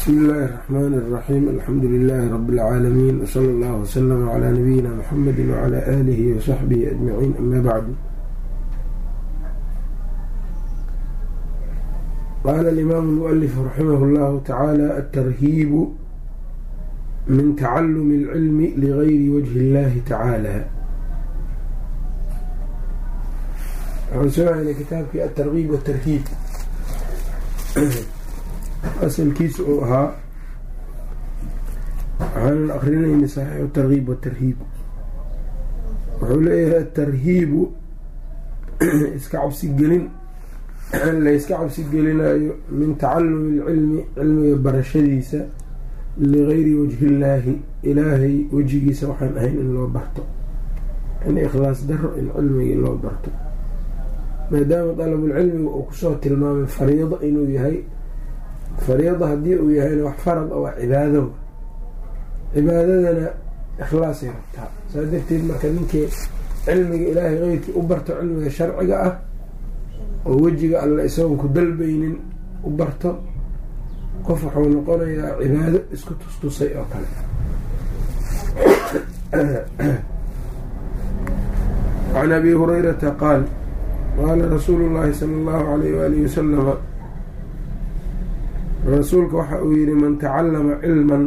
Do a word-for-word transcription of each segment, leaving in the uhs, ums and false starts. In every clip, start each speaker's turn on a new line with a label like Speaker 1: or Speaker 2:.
Speaker 1: بسم الله الرحمن الرحيم الحمد لله رب العالمين وصلى الله وسلم على نبينا محمد وعلى آله وصحبه أجمعين. أما بعد، قال الإمام المؤلف رحمه الله تعالى: الترهيب من تعلم العلم لغير وجه الله تعالى. عن كتابك الترغيب والترهيب asalkiisa uu ahaa waxaanan akrinayna saxiixu targhiib watarhiib. wuxuu leeyahay atarhiibu iska cabsigelin la iska cabsigelinayo min tacalumi ilcilmi, cilmiga barashadiisa ligayri wajhi illaahi, ilaahay wejigiisa waxaan ahayn in loo barto, in ikhlaas daro in cilmigii loo barto, maadaama dalabulcilmiga uu kusoo tilmaamay fariido inuu yahay. fariida haddii uu yahayna wax farad oo waa cibaado, cibaadadana ikhlaasay rabtaa. saa darteed marka ninkii cilmiga ilaahay keyrkii u barto, cilmiga sharciga ah oo wejiga alle isagoon ku dalbaynin u barto, qof wuxuu noqonayaa cibaado isku tustusay oo kale. can abi hurayrata qaal qaala rasuulu llaahi sala allahu alayh waalihi wasalama, rasuulka waxa uu yihi: man tacallama cilman,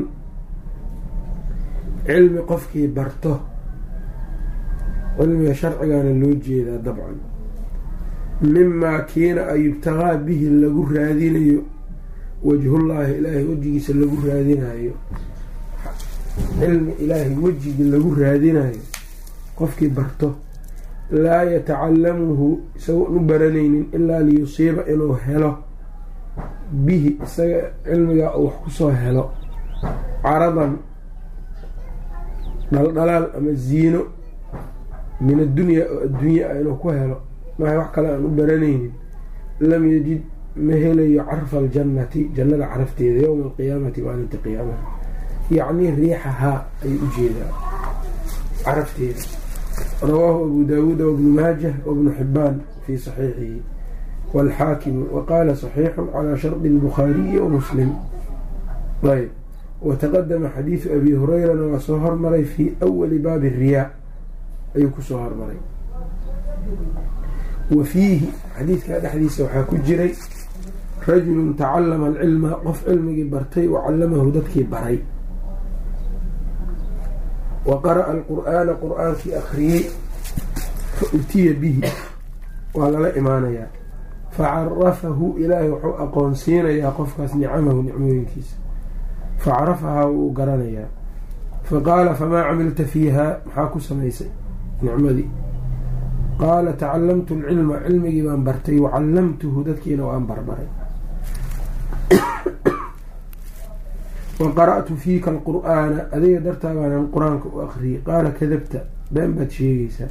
Speaker 1: cilmi qofkii barto, cilmiga sharcigaana loo jeedaa dabcan, mimaa kiina a yubtaqaa bihi lagu raadinayo wajhullaahi, ilaahay wejigiisa lagu raadinayo, cilmi ilaahay wejigii lagu raadinayo qofkii barto, laa yatacallamuhu isagoon u baranaynin ilaa liyusiiba inuu helo bihi isaga cilmigaa uu wax kusoo helo caradan dhaldhalaal ama ziino min addunyaa oo adduunya ah inuu ku helo, maha wax kale aan u baranaynin, lam yajid ma helayo carfa aljannati, jannada carafteeda yowma alqiyaamati, maalinta qiyaamaha. yacnii riixahaa ayay u jeedaa, carafteeda. rawaahu abu daawuuda wabnu maajah wabnu xibbaan fii saxiixihi wاlxaakim waqaala صaxiixu calىa shardi الbukhaariyi wamuslim. ayb wataqadama xadiidu abi hurayrana waa soo hormaray fii awali baabi الriyaa ayuu kusoo hormaray. wa fiihi xadiidkaa dhexdiisa waxaa ku jiray rajulu tacallama alcilma, qof cilmigii bartay wa callamahu dadkii baray, wa qara'a alqur'aana qur'aankii akhriyey, fa utiya bihi waa lala imaanayaa, facarafahu ilaahay wuxuu aqoonsiinayaa qofkaas nicamahu nicmooyinkiisa, facarafahaa wuu garanayaa. faqaala famaa camilta fiihaa, maxaa ku samaysay nicmadii? qaala tacalamtu alcilma, cilmigii baan bartay, wacallamtuhu dadkiina waan barbaray, wa qara'tu fiika alqur'aana, adiga dartaa baanan qur-aanka u akhriyey. qaala kadabta, been baad sheegaysaa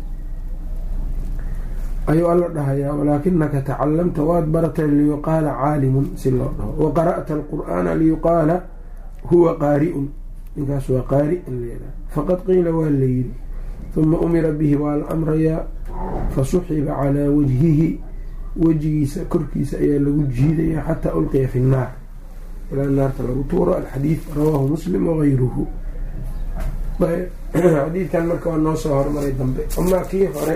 Speaker 1: ayuu alla dhahayaa, walaakinaka tacalamta waad baratay liyuqaala caalimun, si loo dhaho, wa qara'ta alqur'aana liyuqaala huwa qaari'un, ninkaas waa qaari in leedaha. faqad qiila waa la yidhi, uma umira bihi waa la amrayaa, fasuxiba calaa wajhihi, wejigiisa korkiisa ayaa lagu jiidayaa xataa ulqiya fi nnaar, ilaa naarta lagu tuuro. alxadiid rawaahu muslim wagayruhu. xadiidkan marka waa noo soo hormaray dambe. amaa kii hore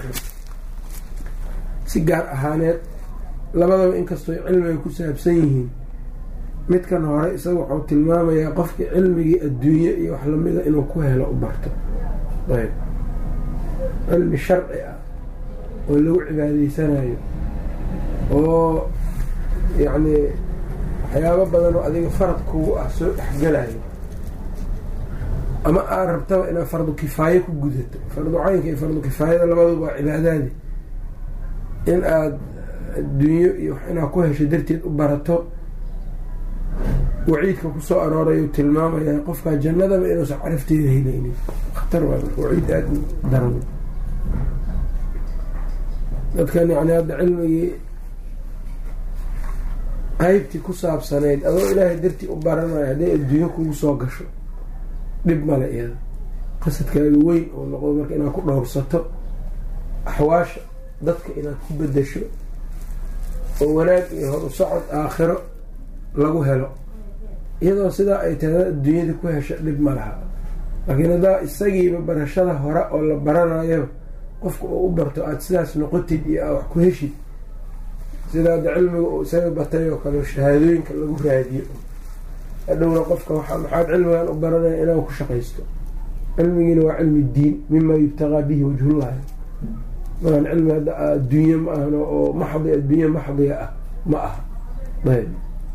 Speaker 1: si gaar ahaaneed labadaba inkastoo cilmiga ku saabsan yihiin, midkan hore isaga wuxuu tilmaamayaa qofka cilmigii adduunye iyo wax lamida inuu ku helo u barto. ayb cilmi sharci ah oo lagu cibaadaysanayo, oo yacni waxyaabo badan oo adiga farad kugu ah soo dhexgalayo, ama aad rabtaba inaad fardu kifaaye ku gudato. fardu caynka iyo fardu kifaayada labaduba waa cibaadaadi. in aada adduunyo iyo inaad ku hesho darteed u barato, waciidka kusoo aroorayu tilmaamayaa qofkaa jannadaba inuusan carafteeda helaynin. khatar waa waciid aada u daran. dadkan yani hadda cilmigii qaybtii ku saabsanayd adoo ilaahay dartii u baranayo, hadday adduunyo kugu soo gasho dhib male iyada. qasadkaaga weyn oo noqdo marka inaad ku dhowrsato axwaasha dadka inaad ku bedasho oo wanaag iyo hor u socod aakhiro lagu helo iyadoo sidaa ay tahay adduunyada ku hesho dhib ma laha. laakiin haddaa isagiiba barashada hore oo la baranayo qofka oo u barto aada sidaas noqotid iyo aa wax ku heshid, sida hadda cilmiga uu isaga batay oo kale shahaadooyinka lagu raadiyo, hadhowna qofka waxa maxaad cilmigan u baranaya inaa ku shaqaysto. cilmigiina waa cilmi diin mima yubtaqaa bihi wajhullahi, maan cilmi hadda adduunye ma ahno oo maxdi adduunye maxdiga ah ma aha. ayb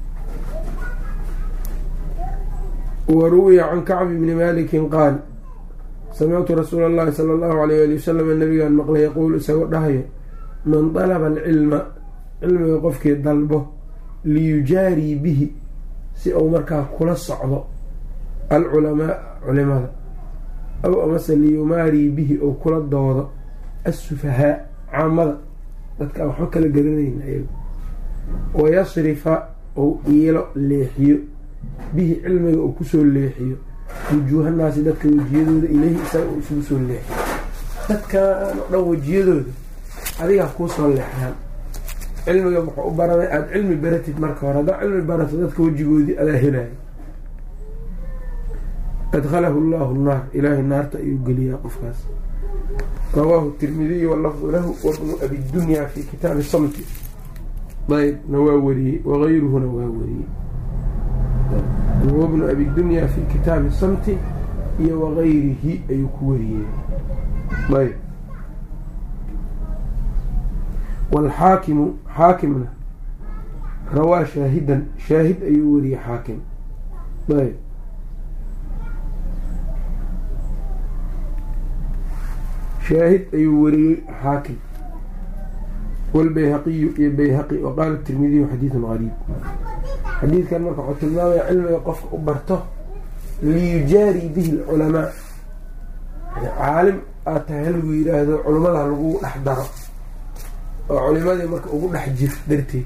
Speaker 1: waruwiya can kacb bni malikin qaal samictu rasuula allahi sala allahu alayh ali wasalam nabigaan maqlay yaquulu isagoo dhahayo man dalaba alcilma cilmiga qofkii dalbo liyujaarii bihi si uu markaa kula socdo alculamaa culimada, aw amase liyumaarii bihi ou kula doodo assufahaa caamada dadka aan waxba kala garanayna ayagu, wayasrifa ou iilo leexiyo bihi cilmiga uu kusoo leexiyo wujuuhanaasi dadka wejiyadooda ileyhi isaga uu isugu soo leexiyo. dadkaan oo dhan wejiyadooda adigaa kuusoo leexdaan. cilmiga wuxuu u baranay aada cilmi baratid marka hore, haddaa cilmi barato dadka wejigoodii adaa helaayo. adkhalahu allahu naar, ilaahay naarta ayuu geliyaa qofkaas. rawaahu tirmidiy walafdu lahu wabnu abidunyaa fi kitaabi samti. ayb na waa wariyey wagayruhuna waa wariyey, wabnu abidunyaa fi kitaabi samti iyo wagayrihi ayuu ku wariyey. ayb waalxaakimu xaakimna rawaa shaahidan, shaahid ayuu wariyey xaakim. ayb shaahid ayuu wariyey xaakim. waalbayhaqiyu iyo bayhaqi waqaala tirmidiyu xadiidun qariib. xadiidkan marka wuxuu tilmaamaya cilmiga qofka u barto liyujaarii bihi alculamaa, caalim aad tahay halagu yidhaahdo culimmada lagu dhex daro oo culimadii marka ugu dhex jir darteed.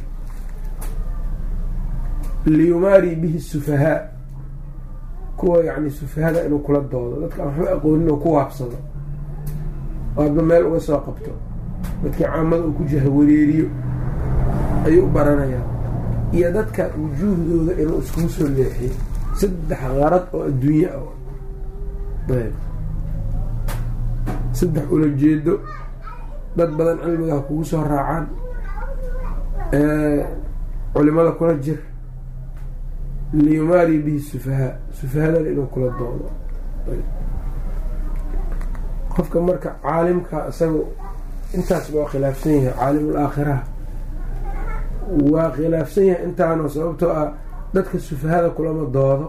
Speaker 1: liyumaarii bihi sufahaa, kuwa yacni sufahada inuu kula doodo, dadka aan waxba aqoonin oo ku waabsado oo adba meel uga soo qabto, dadkii caamada uu ku jahawareeriyo ayuu u baranayaa. iyo dadka wujuuhdooda inuu iskugu soo leexiyo saddex qarad oo adduunye ah. ayb saddex ulajeedo dad badan cilmigaa kugu soo raacaan, culimada kula jir, liyumaarii bihi sufahaa, sufahadan inuu kula doodo. qofka marka caalimka isaga intaas waa khilaafsan yahay, caalimul aakhiraha waa khilaafsan yahay intaano, sababtoo ah dadka sufahada kulama doodo.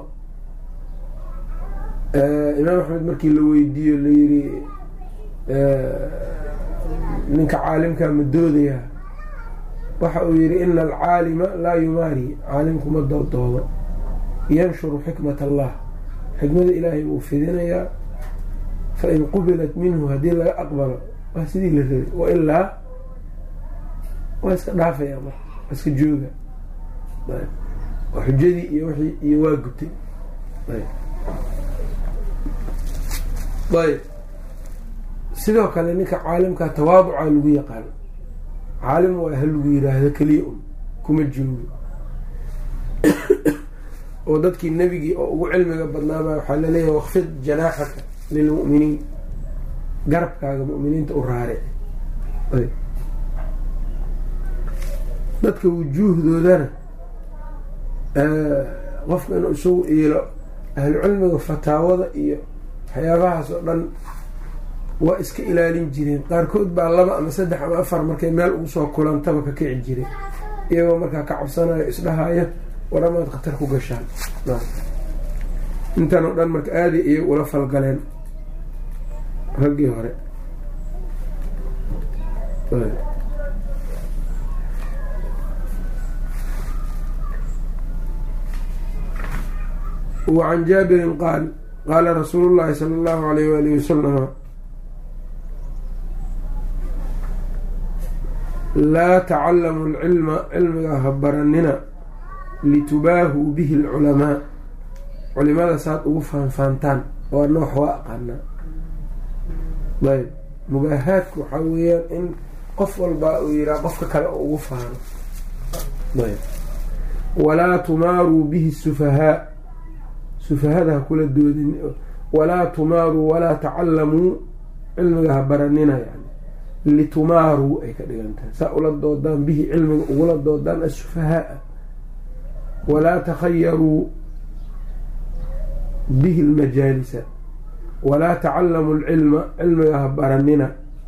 Speaker 1: imaam axmed markii la weydiiyo layiri ninka caalimkaa ma doodayaa, waxa uu yihi ina alcaalima laa yumaari, caalimku ma doodoodo, yanshuru xikmat allah, xikmada ilaahay wuu fidinayaa, fain qubilat minhu haddii laga aqbalo waa sidii la rabay, wailaa waa iska dhaafaya marka iska jooga. xujadii iyo wixii iyo waa gutay. ayb sidoo kale ninka caalimka tawaaduca lagu yaqaano, caalim waa ha lagu yiraahdo keliya un kuma joogo. oo dadkii nebigii oo ugu cilmiga badnaaba waxaa laleeyahay waqfid janaaxaka lilmu'miniin, garabkaaga mu'miniinta u raaric. ayb dadka wujuuhdoodana qofka inuu isagu iilo, ahlu cilmiga fataawada iyo waxyaabahaas oo dhan waa iska ilaalin jireen. qaarkood baa laba ama saddex ama afar markay meel ugu soo kulantaba ka kici jiray, iyagoo markaa ka cabsanayo isdhahaya waramaad khatar ku gashaan. intan oo dhan marka aaday iyaga ula falgaleen raggii hore. وعن جابر قال قال رسول الله صلى الله عليه وآله وسلم لا تعلموا العلم علمga habaranina litubaahu bihi الculamaa, culimada saad ugu faanfaantaan oo noox waa aqaanaa. ayb mubaahaadku waxaa weeyaan in qof walbaa uu yihaa qofka kale oo ugu faano. ayb walaa tumaaruu bihi الsufahaa, sufahada ha kula doodin walaa tumaaruu walaa tacalamuu cilmiga ha baranina yani litumaaruu ay ka dhigan tahay saa ula doodaan bihi cilmiga ugula doodaan assufahaa walaa takhayaruu bihi lmajaalisa walaa tacalamuu lcilma cilmiga ha baranina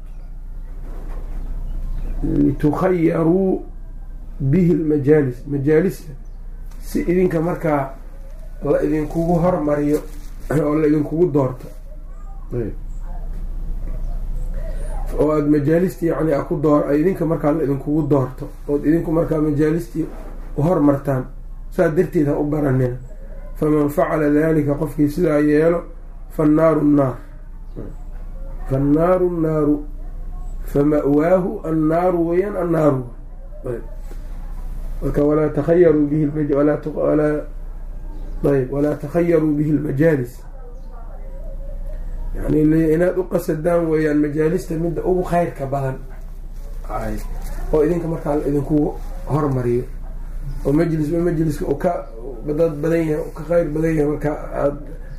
Speaker 1: litukhayaruu bihi lmajaalis majaalista si idinka markaa la idinkugu hormariyo oo la idinkugu doorto oo aada majaalistii yani aku door idinka markaa la idinkugu doorto ood idinku markaa majaalistii hormartaan saa darteed ha u baranina faman facala dalika qofkii sidaa yeelo fannaaru nnaar fannaaru nnaaru fama'waahu annaaru weyaan annaaru marka walaa takhayaruu bihi ayb walaa takhayaruu bihi lmajaalis yani inaad u qasadaan weeyaan majaalista midda ugu khayrka badan oo idinka markaa idinkugu hormariyo oo majlisba majliska u ka dad badan yahay ka khayr badan yahay markaa aad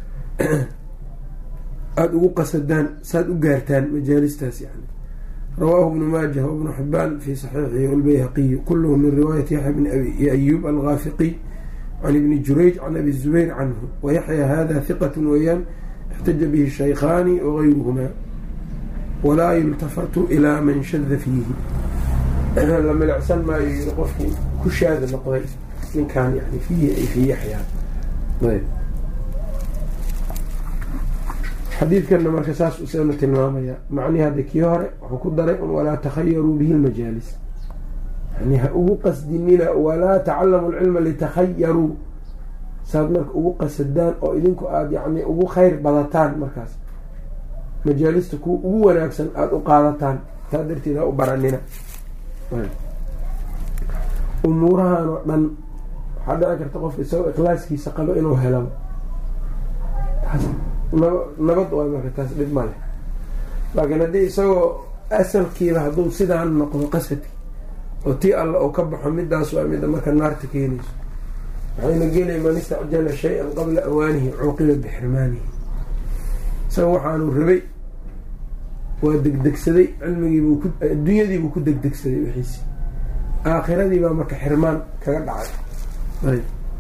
Speaker 1: aada ugu qasadaan saad u gaartaan majaalistaas yani rawaahu ibnu maajah wabnu xibaan fi saxiixihi walbayhaqiyu kulluhu min riwaayati yaxya bni abi ayub algaafiqiy can ibni jurayj can abi zubayr canhu wayaxya hada hiqat weeyaan اxtaja bihi shaykhaani wagayruhumaa walaa yultafatu ilaa man shada fiihi la milicsan maayo yiri qofkii ku shaada noqday ninkaan yani fiihi ay fii yaxyaa ayb xadiidkanna marka saas usana tilmaamaya macnihi hadda kii hore wuxuu ku daray un walaa takhayaruu bihi lmajaalis yani ha ugu qasdinina walaa tacalamu lcilma litakhayaruu saad marka ugu qasadaan oo idinku aada yani ugu khayr badataan markaas majaalista kuwa ugu wanaagsan aada u qaadataan taa darteed ha u baranina umuurahan oo dhan waxaa dhici karta qofka isagoo ikhlaaskiisa qabo inuu helaba taas nabad waay marka taas dhib ma leh laakiin haddii isagoo asalkiiba hadduu sidaan noqdo qasadki oo tii alla oo ka baxo midaas waa midda marka naarta keenayso waxayna gelay man istacjala shay-an qabla awaanihi cuuqiba bixirmaanihi isaga waxaanu rabay waa degdegsaday cilmigiibuu ku adduunyadiibuu ku degdegsaday wixiisi aakhiradiibaa marka xirmaan kaga dhacay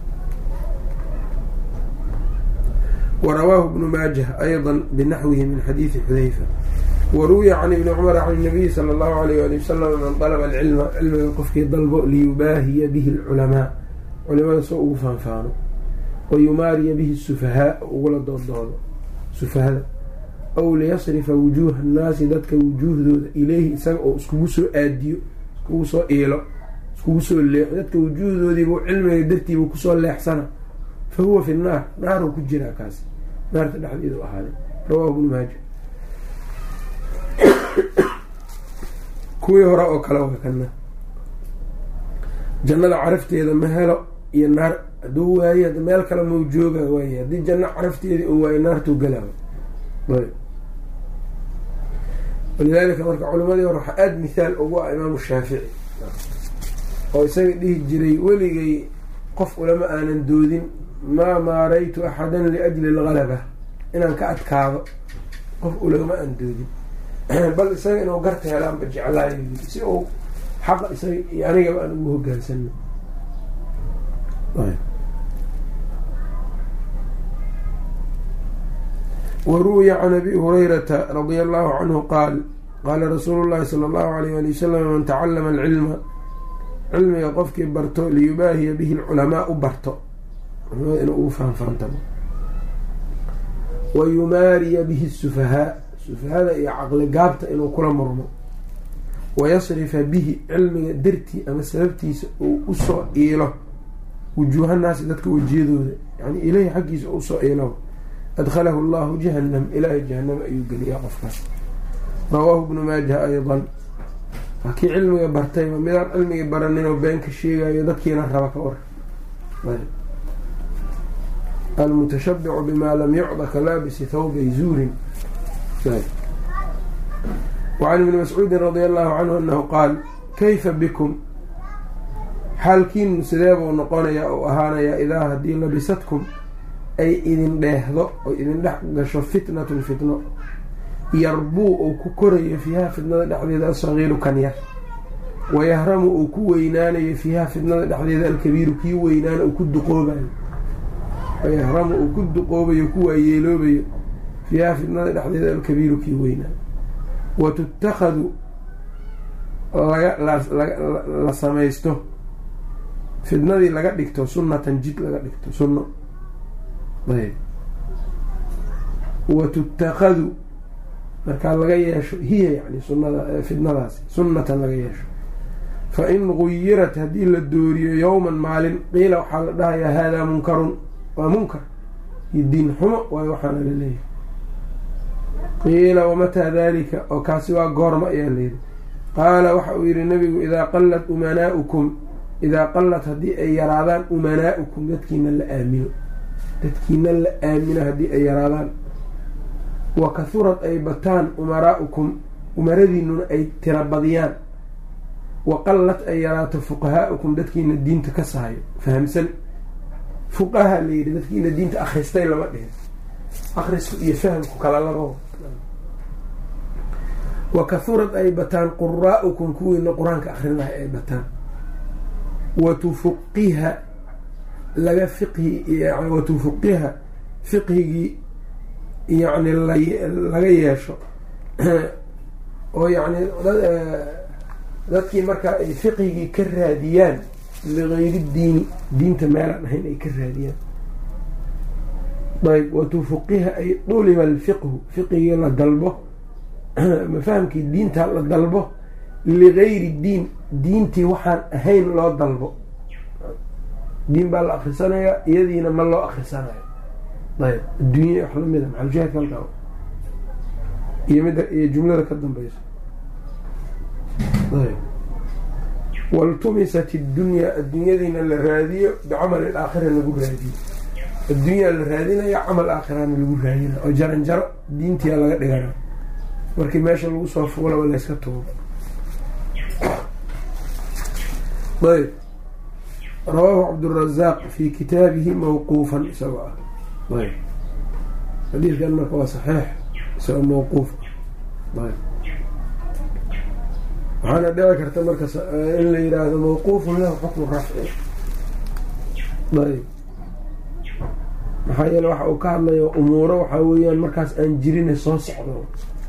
Speaker 1: warawaahu ibnu maajah ayضa binaxwihi min xadiidi xudayfa waruwiya can ibni cumar can nabiyi sala allahu alayh ali wasalam man dalaba alcilma cilmiga qofkii dalbo liyubaahiya bihi alculamaa culimada soo ugu faanfaano wayumaariya bihi sufahaa ugula dooddoodo sufahada aw liyasrifa wujuuha annaasi dadka wujuuhdooda ileyhi isaga oo iskugu soo aadiyo iskugu soo iilo iskugu soo leexo dadka wujuuhdoodiibuu cilmiga dartiibuu kusoo leexsana fa huwa fi nnaar naaruu ku jiraa kaasi naarta dhexdeedu ahaaday rawaahu ibnu maaja kuwii hore oo kale waa kana jannada carafteeda ma helo iyo naar hadduu waaye meel kale mau jooga waaye haddii janno carafteedii uu waayo naartuu galaayo walidaalika marka culimadii hore waxaa aada mithaal ugu ah imaamu shaafici oo isaga dhihi jiray weligay qof ulama aanan doodin maa maaraytu axadan liajli algalaba inaan ka adkaado qof ulama aan doodin bal isaga inuu garta helaanba jeclaayo si uu xaqa isaga iyo anigaba aan ugu hogaansano waruwiya can abi hurayrata radia allahu canhu qaal qaala rasuulu llahi sala allahu alayh ali wasalam man tacalama alcilma cilmiga qofkii barto liyubaahiya bihi alculamaa u barto culimada inuu ugu faanfaantamo wayumaariya bihi sufahaa sufahada iyo caqli gaabta inuu kula murmo wayasrifa bihi cilmiga dartii ama sababtiisa uu usoo iilo wujuuhanaasi dadka wejiyadooda yani ilaahi xaggiisa usoo iilo adkhalahu allahu jahanam ilaahay jahanama ayuu geliyaa qofkaas rawaahu ibnu maajah aydan waa kii cilmiga bartayba midaan cilmigii baranin oo been ka sheegayo dadkiina raba ka war almutashabicu bimaa lam yucda ka laabisi thawbay zuurin wacan ibni mascuudin radia allahu canhu anahu qaal kayfa bikum xaalkiinu sidee buu noqonayaa oo ahaanayaa idaa haddii labisadkum ay idin dheehdo oo idin dhex gasho fitnatun fitno yarbuu uu ku korayo fiiha fitnada dhexdeeda asagiiru kan yar wayahramu uu ku weynaanayo fiiha fitnada dhexdeeda alkabiiru kii weynaana uu ku duqoobayo wayahramu uu ku duqoobayo ku waayeeloobayo fiiha fitnada dhexdeeda alkabiiru kii weynaa watutakhadu la samaysto fitnadii laga dhigto sunnatan jid laga dhigto sunno ayb watutakhadu markaa laga yeesho hiya yani sunada fitnadaasi sunnatan laga yeesho fa in guyirat haddii la dooriyo yowman maalin qiila waxaa la dhahayaa haadaa munkarun waa munkar iyo diin xumo waayo waxaana la leeyahay qiila wamataa dalika oo kaasi waa goorma ayaa layidhi qaala waxa uu yihi nabigu idaa qallat umanaa'ukum idaa qallat haddii ay yaraadaan umanaa'ukum dadkiina la aamino dadkiina la aamino haddii ay yaraadaan wa kahurad ay bataan umaraa'ukum umaradiinuna ay tira badiyaan wa qallat ay yaraato fuqahaa'ukum dadkiina diinta ka sahayo fahamsan fuqaha la yidhi dadkiina diinta akhristay lama dhihin akhrisku iyo fahamku kala labo wa kahurad ay bataan quraa'ukum kuwiina qur-aanka akhrinahay ay bataan wa tufuqiha laga fiqhi wa tufuqiha fiqhigii yacni laga yeesho oo yacni dadkii markaa ay fiqhigii ka raadiyaan ligayri diini diinta meelaan ahayn ay ka raadiyaan ayb watufuqiha ay duliba alfiqhu fiqhigii la dalbo mafahamkii diinta la dalbo ligayri diin diintii waxaan ahayn loo dalbo diin baa la akrisanayaa iyadiina ma loo akrisanayo ayb adduunya wax lamida maxalshaahidka halkaa iyo midda iyo jumlada ka dambeyso ayb waltumisat iddunyaa adduunyadiina la raadiyo bicamali alaakhira lagu raadiyo adduunyaa la raadinaya camal aakhirana lagu raadina oo jaran jaro diintiyaa laga dhigana markii meesha lagu soo fuulaba layska tuubo ayb rawaahu cabdurazaaq fi kitaabihi mawquufan isagoo ah ayb xadiidkan marka waa saxiix isagoo mawquuf ayb waxaana dhici karta marka in la yidhaahdo mawquufun lahu xukmu rafci ayb maxaa yeele waxa uu ka hadlayo umuuro waxaa weeyaan markaas aan jirine soo socdo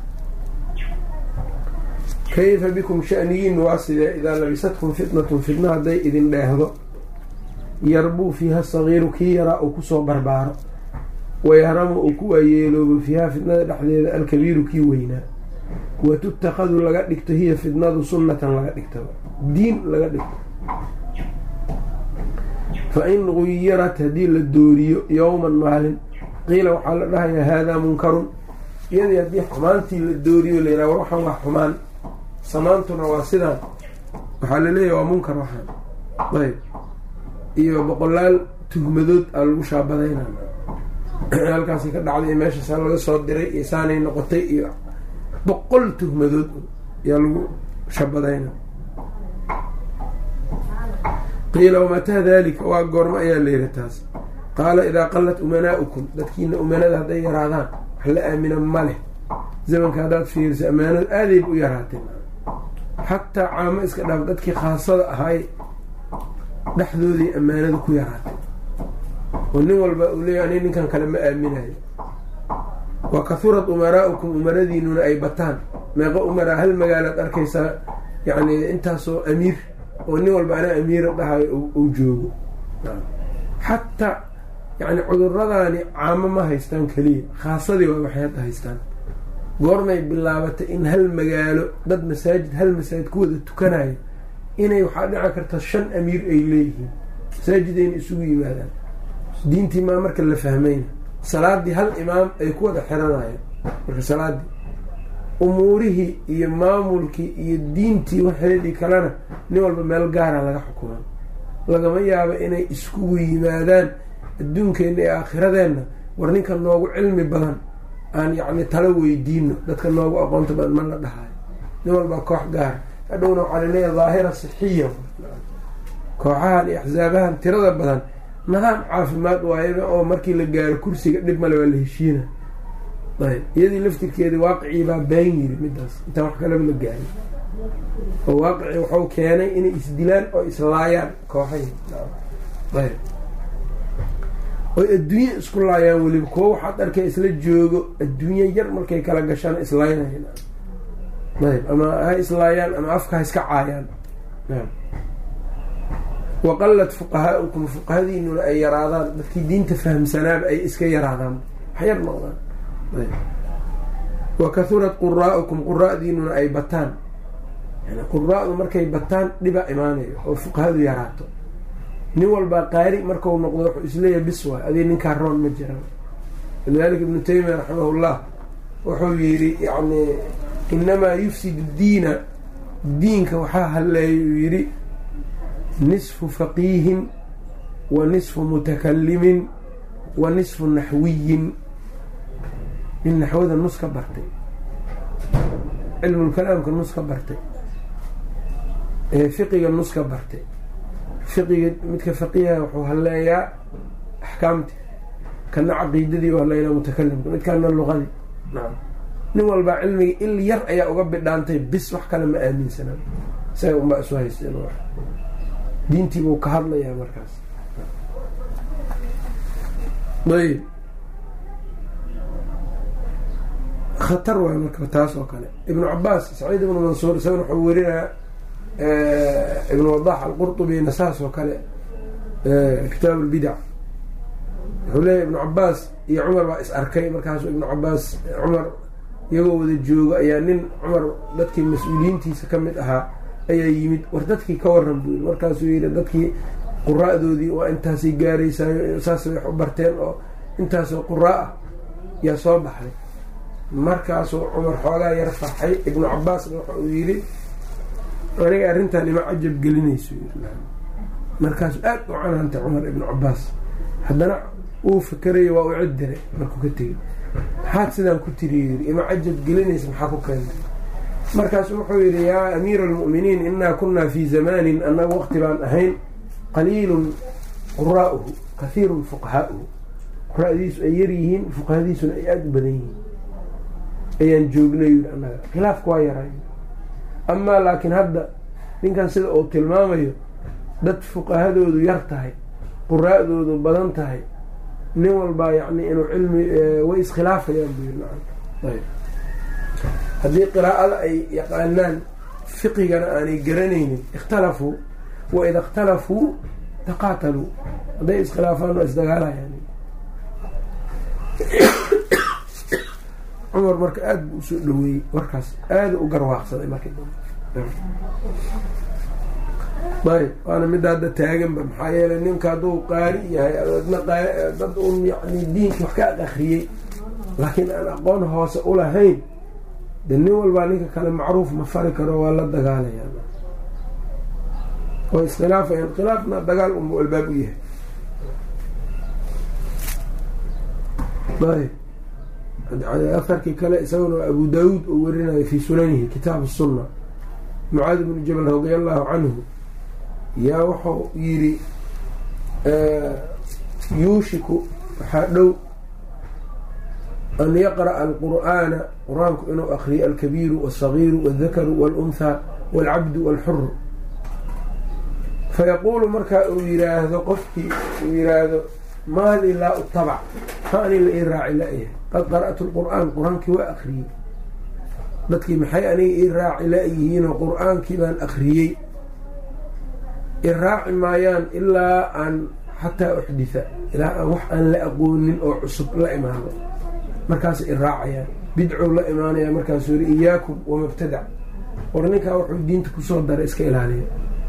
Speaker 1: kayfa bikum shanigiinu waa sidee idaa labisatkum fitnatun fitna hadday idin dheehdo yarbuu fiiha sagiiru kii yaraa uu kusoo barbaaro wayahramu uu ku waayeeloobo fiiha fitnada dhexdeeda alkabiiru kii weynaa watutakhadu laga dhigto hiya fitnadu sunnatan laga dhigto diin laga dhigto fa in guyirat haddii la dooriyo yowman maalin qiila waxaa la dhahayaa haadaa munkarun iyadii haddii xumaantii la dooriyo la yidhaha war waxaan waa xumaan samaantuna waa sidaan waxaa laleeyahay waa munkar waxaan ayb iyo boqolaal tuhmadood aa lagu shaabadayna halkaasi ka dhacday meeshaasaa laga soo diray iyo saanay noqotay iyo boqol tuhmadood yaa lagu shabadayna qiila wamataa dalika waa goorma ayaa la yihi taas qaala idaa qallat umanaa'ukum dadkiina umanada hadday yaraadaan wax la aamina ma leh zamanka haddaad fiiriso ammaanadu aaday bu u yaraateen xataa caamo iska dhaaf dadkii khaasada ahay dhexdoodii ammaanadu ku yaraatay oo nin walba uu leeya ani ninkan kale ma aaminayo wa kahurad umaraa'ukum umaradiinuna ay bataan meeqo umaraa hal magaalaad arkaysaa yacni intaasoo amiir oo nin walba anaa amiira dhahayo uu joogo xataa yacni cuduradaani caamo ma haystaan keliya khaasadii waa waxay hadda haystaan goormay bilaabatay in hal magaalo dad masaajid hal masaajid ku wada tukanayo inay waxaa dhici karta shan amiir ay leeyihiin masaajidayna isugu yimaadaan diintii maa marka la fahmayna salaadii hal imaam ay ku wada xiranayeen marka salaadii umuurihii iyo maamulkii iyo diintii waxeedii kalena nin walba meel gaara laga xukumaa lagama yaabo inay iskugu yimaadaan adduunkeenna iyo aakhiradeenna war ninka noogu cilmi badan aan yacni talo weydiino dadka noogu aqoonta badan ma la dhahayo nin walba koox gaara hadhowna waxaa laleeyahay daahira sixiya kooxahan iyo axsaabahan tirada badan nidaam caafimaad waayaba oo markii la gaaro kursiga dhib male waa la heshiina. ayb iyadii laftirkeedii waaqicii baa been yiri midaas intaan wax kalaba la gaarin oo waaqicii waxau keenay inay isdilaan oo islaayaan kooxay ayb oy adduunye isku laayaan weliba kuwo waxaad arkay isla joogo adduunye yar markay kala gashaan islaaynayan ayb ama ha islaayaan ama afka ha iska caayaan. waqallat fuqahaaukum fuqahadiinuna ay yaraadaan dadkii diinta fahamsanaaba ay iska yaraadaan wax yar noqdaan. wa kahurat quraa'ukum quraa'diinuna ay bataan yani quraa'du markay bataan dhiba imaanayo oo fuqahadu yaraato. nin walbaa qaari markau noqdo wuxuu isleeyahay bis waay adii ninkaa roon ma jiraan. lidalika ibnu taymiya raximahullah wuxuu yidhi yani inamaa yufsidu diina diinka waxaa halleeya uu yidhi nisfu faqiihin wa nisfu mutakalimin wa nisfu naxwiyin. nin naxwada nus ka bartay cilmulkalaamka nus ka bartay fiqiga nus ka bartay. fiqiga midka faqiiha wuxuu halleeyaa axkaamti kana caqiidadii u halleeyaa mutakalimka midkaana luqadii. naam nin walbaa cilmiga il yar ayaa uga bidhaantay bis wax kale ma aaminsanaa isaga unbaa isu haysteen diintii buu ka hadlayaa markaas. ayb khatar waay marka taas oo kale. ibnu cabaas saciid ibnu mansuur isagana wuxuu werinaa ibn wadax alqurطubina saas oo kale kitaab اlbidac wuxuu leeyahy ibnu cabaas iyo cumar baa is arkay markaasu ibnu cabaas cumar iyagoo wada joogo ayaa nin cumar dadkii mas-uuliyiintiisa ka mid ahaa ayaa yimid war dadkii ka waran buu yii markaasuu yihi dadkii quraa'doodii waa intaasay gaaraysayo saasay wax u barteen oo intaasoo quraa ah yaa soo baxday. markaasuu cumar xoogaa yar farxay. ibnu cabaasna waxa uu yidhi aniga arrintan ima cajab gelinayso markaasuu aad u canaantay cumar ibnu cabaas. haddana uu fikerayo waa u cidiray markuu ka tegey maxaad sidaan ku tiri yiri ima cajab gelinaysa maxaa ku keentay. markaasu wuxuu yidhi yaa amiira almu'miniin inaa kunaa fii zamaanin annaga waqti baan ahayn qaliilun quraa'uhu kahiirun fuqahaa'uhu quraa'diisu ay yar yihiin fuqahadiisuna ay aada u badan yihiin ayaan joognay yiri annaga khilaafku waa yaray. amaa laakiin hadda ninkan sida uu tilmaamayo dad fuqahadoodu yar tahay quraa'doodu badan tahay nin walbaa yacni inuu cilmi way iskhilaafayaan buu yiri nacam. ayb haddii qiraa'ada ay yaqaanaan fiqigana aanay garanaynin ikhtalafuu wa ida ikhtalafuu taqaataluu hadday iskhilaafaan waa isdagaalayaan. cumar marka aada buu usoo dhaweeyey warkaas aada u garwaaqsaday markii dambe. ayb waana midda hadda taaganba maxaa yeelay ninka hadduu qaari yahay adna dad un yani diinki wax ka akriyey laakiin aan aqoon hoose ulahayn de nin walbaa ninka kale macruuf ma fari karo waa la dagaalayaan oo iskhilaafayaan. khilaafna dagaal unbu albaab u yahay. ayb afarkii kale isaguna abu daawuud uu werinayo fii sunanihi kitaab الsuna mucaad bnu jabal radi allahu canhu yaa wuxuu yidhi yuushiku waxaa dhow an yaqra'a alqur'aana qur-aanku inuu akriyo alkabiiru wاlsagiiru wاldakaru wاlunhaa wاlcabdu wاlxuru fayaquulu markaa uu yiraahdo qofkii uu yiraahdo maali laa utabac maani la ii raaci la-yahay qad qara'tu lqur'aan qur-aankii waa akriyey dadkii maxay aniga ii raaci la-yihiinoo qur-aankii baan akriyey i raaci maayaan ilaa aan xataa uxditha ilaa aan wax aan la aqoonin oo cusub la imaado markaas i raacayaan bidcow la imaanaya markaasuu yiri iyaakum wamabtadac war ninkaa wuxuu diinta kusoo daray iska ilaaliya.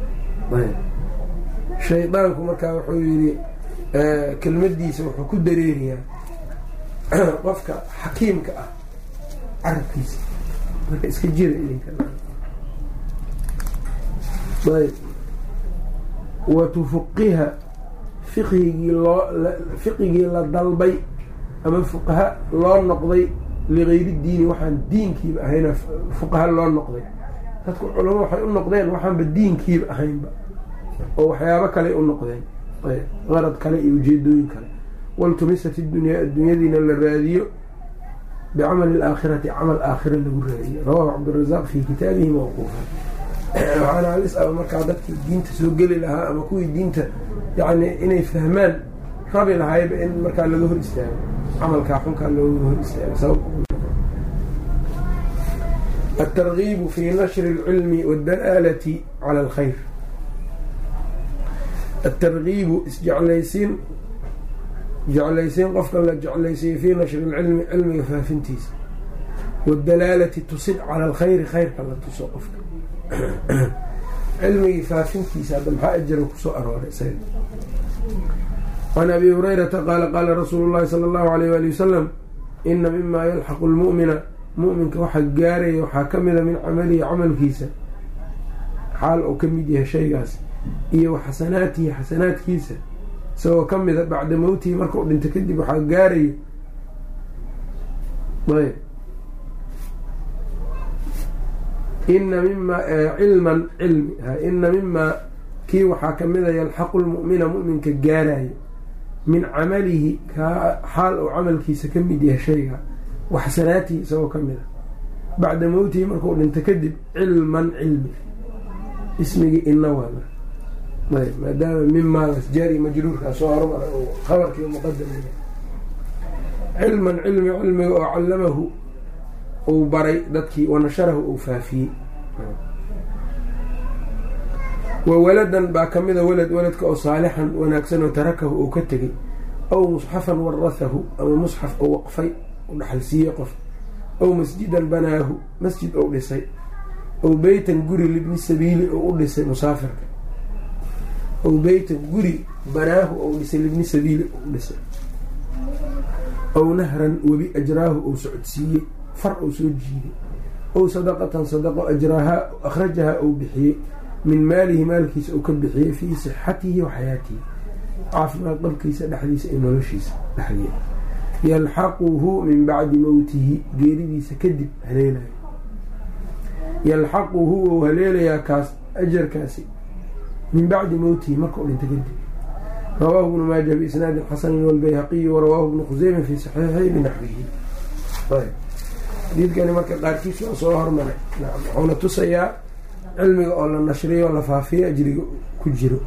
Speaker 1: shaydaanku markaa wuxuu yidhi kelmadiisa wuxuu ku dareeriyaa qofka xakiimka ah carabkiisa marka iska jira idinka. ayb watufuqiha fiqigii loo fiqigii la dalbay ama fuqaha loo noqday ligayri diini waxaan diinkiiba ahayna fuqaha loo noqday. dadku culamo waxay u noqdeen waxaanba diinkiiba ahaynba oo waxyaabo kale u noqdeen. qarad kale iyo ujeedooyin kale. waltumisat idunyaa addunyadiina la raadiyo bicamali alaakhirati camal aakhira lagu raadiyo. rawahu cabdirazaaq fii kitaabihi mawquufan. waxaana alisaba markaa dadkii diinta soo geli lahaa ama kuwii diinta yani inay fahmaan rabi lahayba in markaa laga hor istaago camalkaa xunkaa looga hor istaago sabab. الترغيب في نشر العلم والدلالة على الخير. الترغيب isjeclaysiin jeclaysiin qofka la jeclaysiiyo fii nashri lcilmi cilmiga faafintiisa wadalaalati tusid cala alkhayri khayrka la tuso qofka cilmigii faafintiisa hadda maxaa ajira kusoo arooray isaga. can abi hurayrata qaala qaala rasuulu llahi sala allahu alayh waali wasalam ina mima yalxaqu lmu'mina mu'minka waxa gaaraya waxaa ka mida min camalihi camalkiisa xaal uu ka mid yahay shaygaas iyo wa xasanaatihi xasanaadkiisa isagoo ka mida bacda mowtihi markau dhinto kadib waxaa gaarayo ayb ina mimaa cilman cilmi ina mimaa kii waxaa ka mida yalxaqu lmu'mina mu'minka gaarayo min camalihi kaa xaal uu camalkiisa ka mid yahay shayga wa xasanaatihi isagoo ka mida bacda mowtihi markau dhinto kadib cilman cilmi ismigii ina waana ayb maadaama mimaadaas jaari majruurkaa soo hormara oo khabarkii muqadamaya. cilman cilmi cilmiga oo callamahu uu baray dadkii wanasharahu uu faafiyey. wa waladan baa ka mida walad waladka oo saalixan wanaagsan oo tarakahu uu ka tegay aw musxafan warahahu ama musxaf oo waqfay u dhaxalsiiyey qof aw masjidan banaahu masjid ou dhisay aw beytan guri libni sabiili oo u dhisay musaafirka aw beytan guri banaahu ou dhisay libni sabiili ou dhisay aw nahran webi ajraahu ou socodsiiyey far ou soo jiiday aw sadaqatan sadaqo ajraahaa akhrajahaa ou bixiyey min maalihi maalkiisa ou ka bixiyey fii sixatihi wa xayaatihi caafimaad qabkiisa dhexdiisa iyo noloshiisa dhexdeeda yalxaquhu min bacdi mowtihi geeridiisa kadib haleelayo yalxaquhu ou haleelayaa kaas ajarkaasi min bacdi mowtihi marka u dhinta kadib. rawaahu bnu maaja biisnaadin xasanin walbayhaqiyi warawaahu bnu khuseyma fii saxiixi binaxwihi. xadiidkani marka qaarkiis waa soo hormaray wuxuuna tusayaa cilmiga oo la nashriyo o la faafiyo ajriga ku jiro.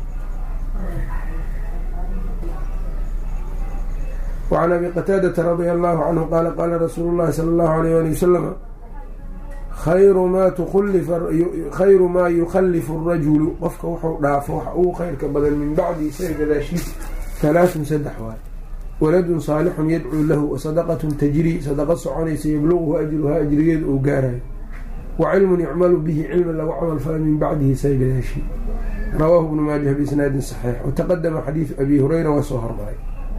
Speaker 1: wacan abi qataadata radia allahu canhu qaala qaala rasuulu llahi sala allahu alayh ali wasalama khayru maa tukhalifa khayru maa yukhallifu arajulu qofka wuxuu dhaafo waxa ugu khayrka badan min bacdi isaga gadaashiis halaathun saddex waay waladun saalixun yadcuu lahu wasadaqatun tajrii sadaqa soconaysa yabluguhu ajruhaa ajrigeedu uu gaarayo wa cilmun yucmalu bihi cilman lagu camal fala min bacdihi isaga gadaashii. rawaahu bnu maajah biisnaadin saxiix. wataqadama xadiidu abi hurayra waa soo hormaray.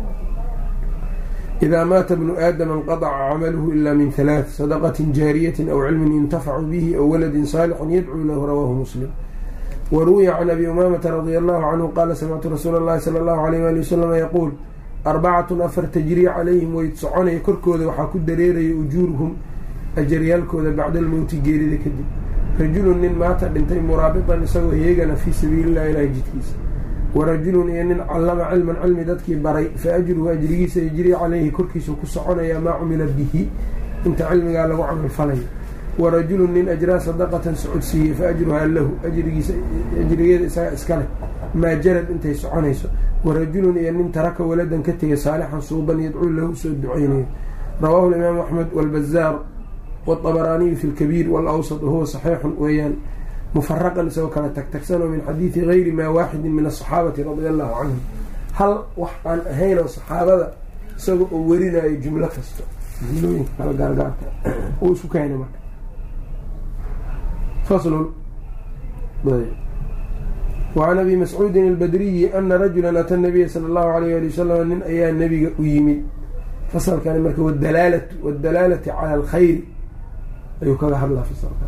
Speaker 1: idaa maata bnu aadama inqadaca camaluhu ila min halaath sadaqatin jaariyatin aw cilmin yuntafacu bihi aw waladin saalixun yadcuu lahu rawaahu muslim. waruwiya can abi umaamata radia allahu canhu qaala samictu rasuula allahi sala allahu alayh ali wasalama yaquul arbacatun afar tajrii calayhim way soconaya korkooda waxaa ku dareeraya ujuuruhum ajaryaalkooda bacda almowti geerida kadib. rajulun nin maata dhintay muraabitan isagoo heegana fii sabiilillahi ilahi jidkiisa. warajulun iyo nin callama cilman cilmi dadkii baray fa ajruhu ajrigiisa yajrii calayhi korkiisa ku soconayaa maa cumila bihi inta cilmigaa lagu camalfalayo. warajulun nin ajraa sadaqatan socodsiiyey fa ajruhaa lahu ajrigiisa ajrigeeda isaga iska leh maa jarad intay soconayso. warajulun iyo nin taraka waladan ka tegay saalixan suuban yadcuu lahu soo duceynayo. rawaahu imaamu axmed walbazaar wاطabaraaniyu fi lkabiir wاlawsط wahuwa saxiixun weeyaan mufaraqan isagoo kala tagtagsanoo min xadiidi gayri maa waaxidin min asaxaabati radia allahu canhum hal wax aan ahaynoo saxaabada isagoo oo werinayo jumlo kasta jumlooyinka kala gaargaarka uu isku keenay marka faslun. wacan abi mascuudin albadriyi ana rajula ata nabiya sala allahu alayh ali wasalam nin ayaa nebiga u yimid. fasalkani marka wadalaalatu wadalaalati cala alkhayri ayuu kaga hadlaa fasalkan.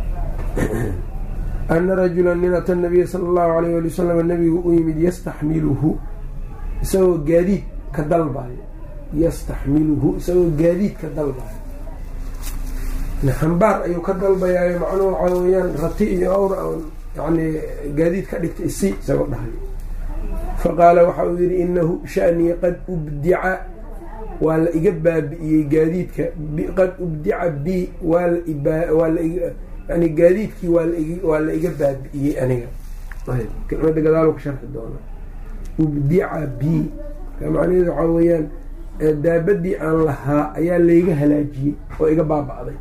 Speaker 1: ana rajula nin ata nabiya sala allahu alayh ali wasalam nabigu u yimid yastaxmiluhu isagoo gaadiid ka dalbayo yastaxmiluhu isagoo gaadiid ka dalbayo xambaar ayuu ka dalbayaayo macnuhu waxaa weyaan rati iyo awr yani gaadiid ka dhigta isi isagoo dhahay faqaala waxa uu yidhi inahu sha'nii qad ubdica waa la iga baabi'iyey gaadiidka qad ubdica bi waa yani gaadiidkii waa la iga baabi'iyey aniga kelmada gadaal ka sharxi doona ubdica bi macnaheedu waxaa weeyaan daabadii aan lahaa ayaa layga halaajiyey oo iga baaba'day.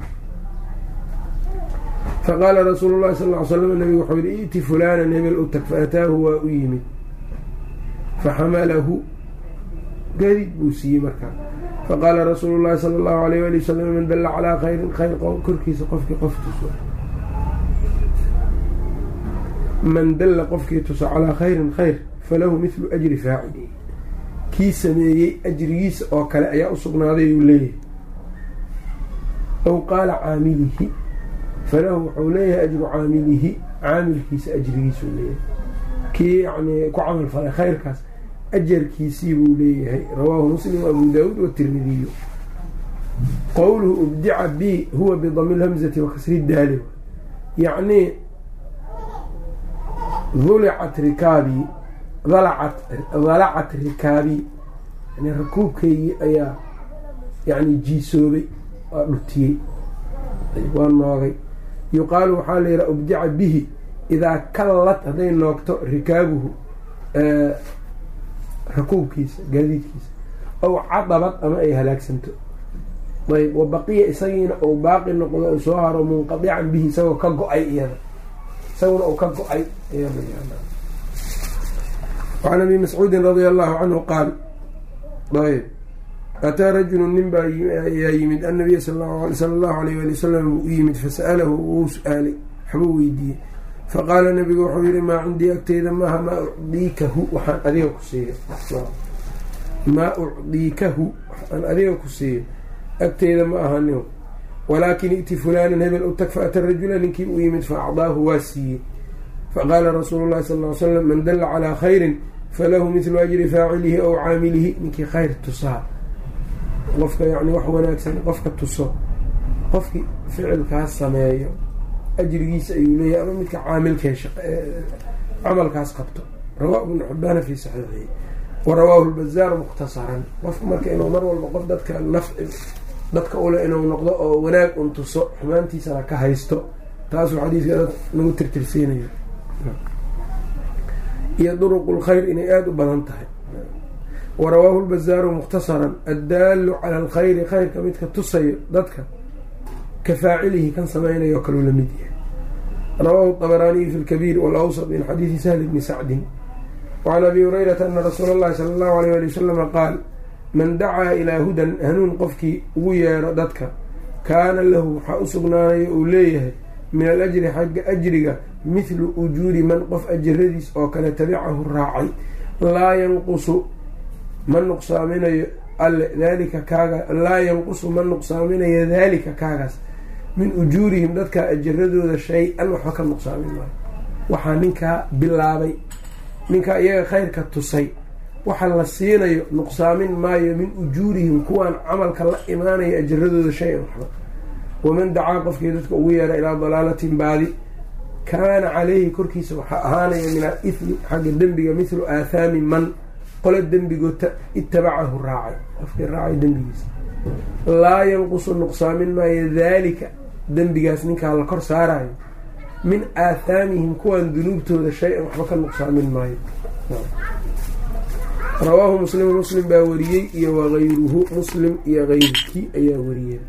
Speaker 1: faqaala rasuulu llahi sal ly slam nabigu wuxuu yihi i'ti fulaanan hebel u tag faataahu waa u yimid faxamalahu gaadiid buu siiyey markaa. faqaala rasuulu llahi sala allahu alayh wali wasalam man dalla calaa khayrin khayr korkiisa qofkii qof tuso man dalla qofkii tuso calaa khayrin khayr falahu mithlu ajri faacilihi kii sameeyey ajrigiisa oo kale ayaa u sugnaaday uu leeyahay. aw qaala caamilihi falahu wuxuu leeyahay ajru caamilihi caamilkiisa ajrigiisuu leeyahay kii yani ku camal falay khayrkaas ajarkiisii buu leeyahay. rawaahu muslim abu daawuud watirmidiyu. qowluhu ubdica bi huwa bidami lhamzati wakasri daali yacnii dulicat rikaabii dalacat rikaabii yani rakuubkeygii ayaa yani jiisoobay waa dhutiyey waa noogay. yuqaalu waxaa la yihaha ubdica bihi idaa kallat hadday noogto rikaabuhu rakuubkiisa gaadiidkiisa aw cadabad ama ay halaagsanto. ayb wa baqiya isagiina ou baaqi noqdo u soo haro munqadican bihi isagoo ka go-ay iyada isaguna uu ka go-ay can abi mascuudin radia allahu canhu qaal ayb ataa rajulu nin baa ayaa yimid annabiya sala allahu alayh ali wasalam buu u yimid fasa'alahu wuu su-aalay waxbuu weydiiyey faqaala nabigu wuxuu yihi maa cindii agteyda maaha maa ucdiikahu waxaan adiga ku siiyo maa ucdiikahu waxaan adiga ku siiyo agteyda ma ahanin walaakin i'ti fulaanan hebel u tag faata rajula ninkii u yimid faacdaahu waa siiyey. faqaala rasuulu llahi sal ly slam man dalla calaa khayrin falahu mithlu ajri faacilihi aw caamilihi ninkii khayr tusaa qofka yani wax wanaagsan qofka tuso qofkii ficilkaas sameeyo ajrigiisa ayuu leeyahay ama midka caamilkee camalkaas qabto. rawaa ibnu xibbaana fii saxiixihi warawaahu lbazaar mukhtasaran. qofka marka inuu mar walba qof dadka nafci dadka ule inuu noqdo oo wanaag un tuso xumaantiisana ka haysto taasuu xadiiska dad nagu tirtirsiinayo iyo duruqu lkhayr inay aada u badan tahay. warawaahu lbazaaru mukhtasaran addaalu cala alkhayri khayrka midka tusayo dadka ka faacilihi kan samaynayo kaluu la mid yahay. rawaahu طabaraaniyu fi lkabiir walawsط min xadiidi sahli bni sacdin. wacan abi hurayrata ana rasuula اllahi sala allahu alayh ali wasalama qaal man dacaa ilaa hudan hanuun qofkii ugu yeero dadka kaana lahu waxaa u sugnaanayo uu leeyahay min alajri xagga ajriga mithlu ujuuri man qof ajiradiis oo kale tabicahu raacay laa yanqusu ma nuqsaaminayo alle daalika kaaga laa yanqusu ma nuqsaaminayo daalika kaagaas min ujuurihim dadkaa ajiradooda shay-an waxba ka nuqsaamin maayo. waxaa ninkaa bilaabay ninkaa iyaga khayrka tusay waxa la siinayo nuqsaamin maayo min ujuurihim kuwaan camalka la imaanaya ajiradooda shay-an waxba. waman dacaa qofkii dadka ugu yeera ilaa dalaalatin baadi kaana caleyhi korkiisa waxaa ahaanaya min al-ithmi xagga dembiga mithlu aathaami man qole dembigoota itabacahu raacay qofkii raacay dembigiisa laa yanqusu nuqsaamin maayo daalika dembigaas ninkaa la kor saarayo min aathaamihim kuwaan dunuubtooda shay-an waxba ka nuqsaamin maayo. rawaahu muslimu muslim baa wariyey iyo wagayruhu muslim iyo gayrkii ayaa wariyeen.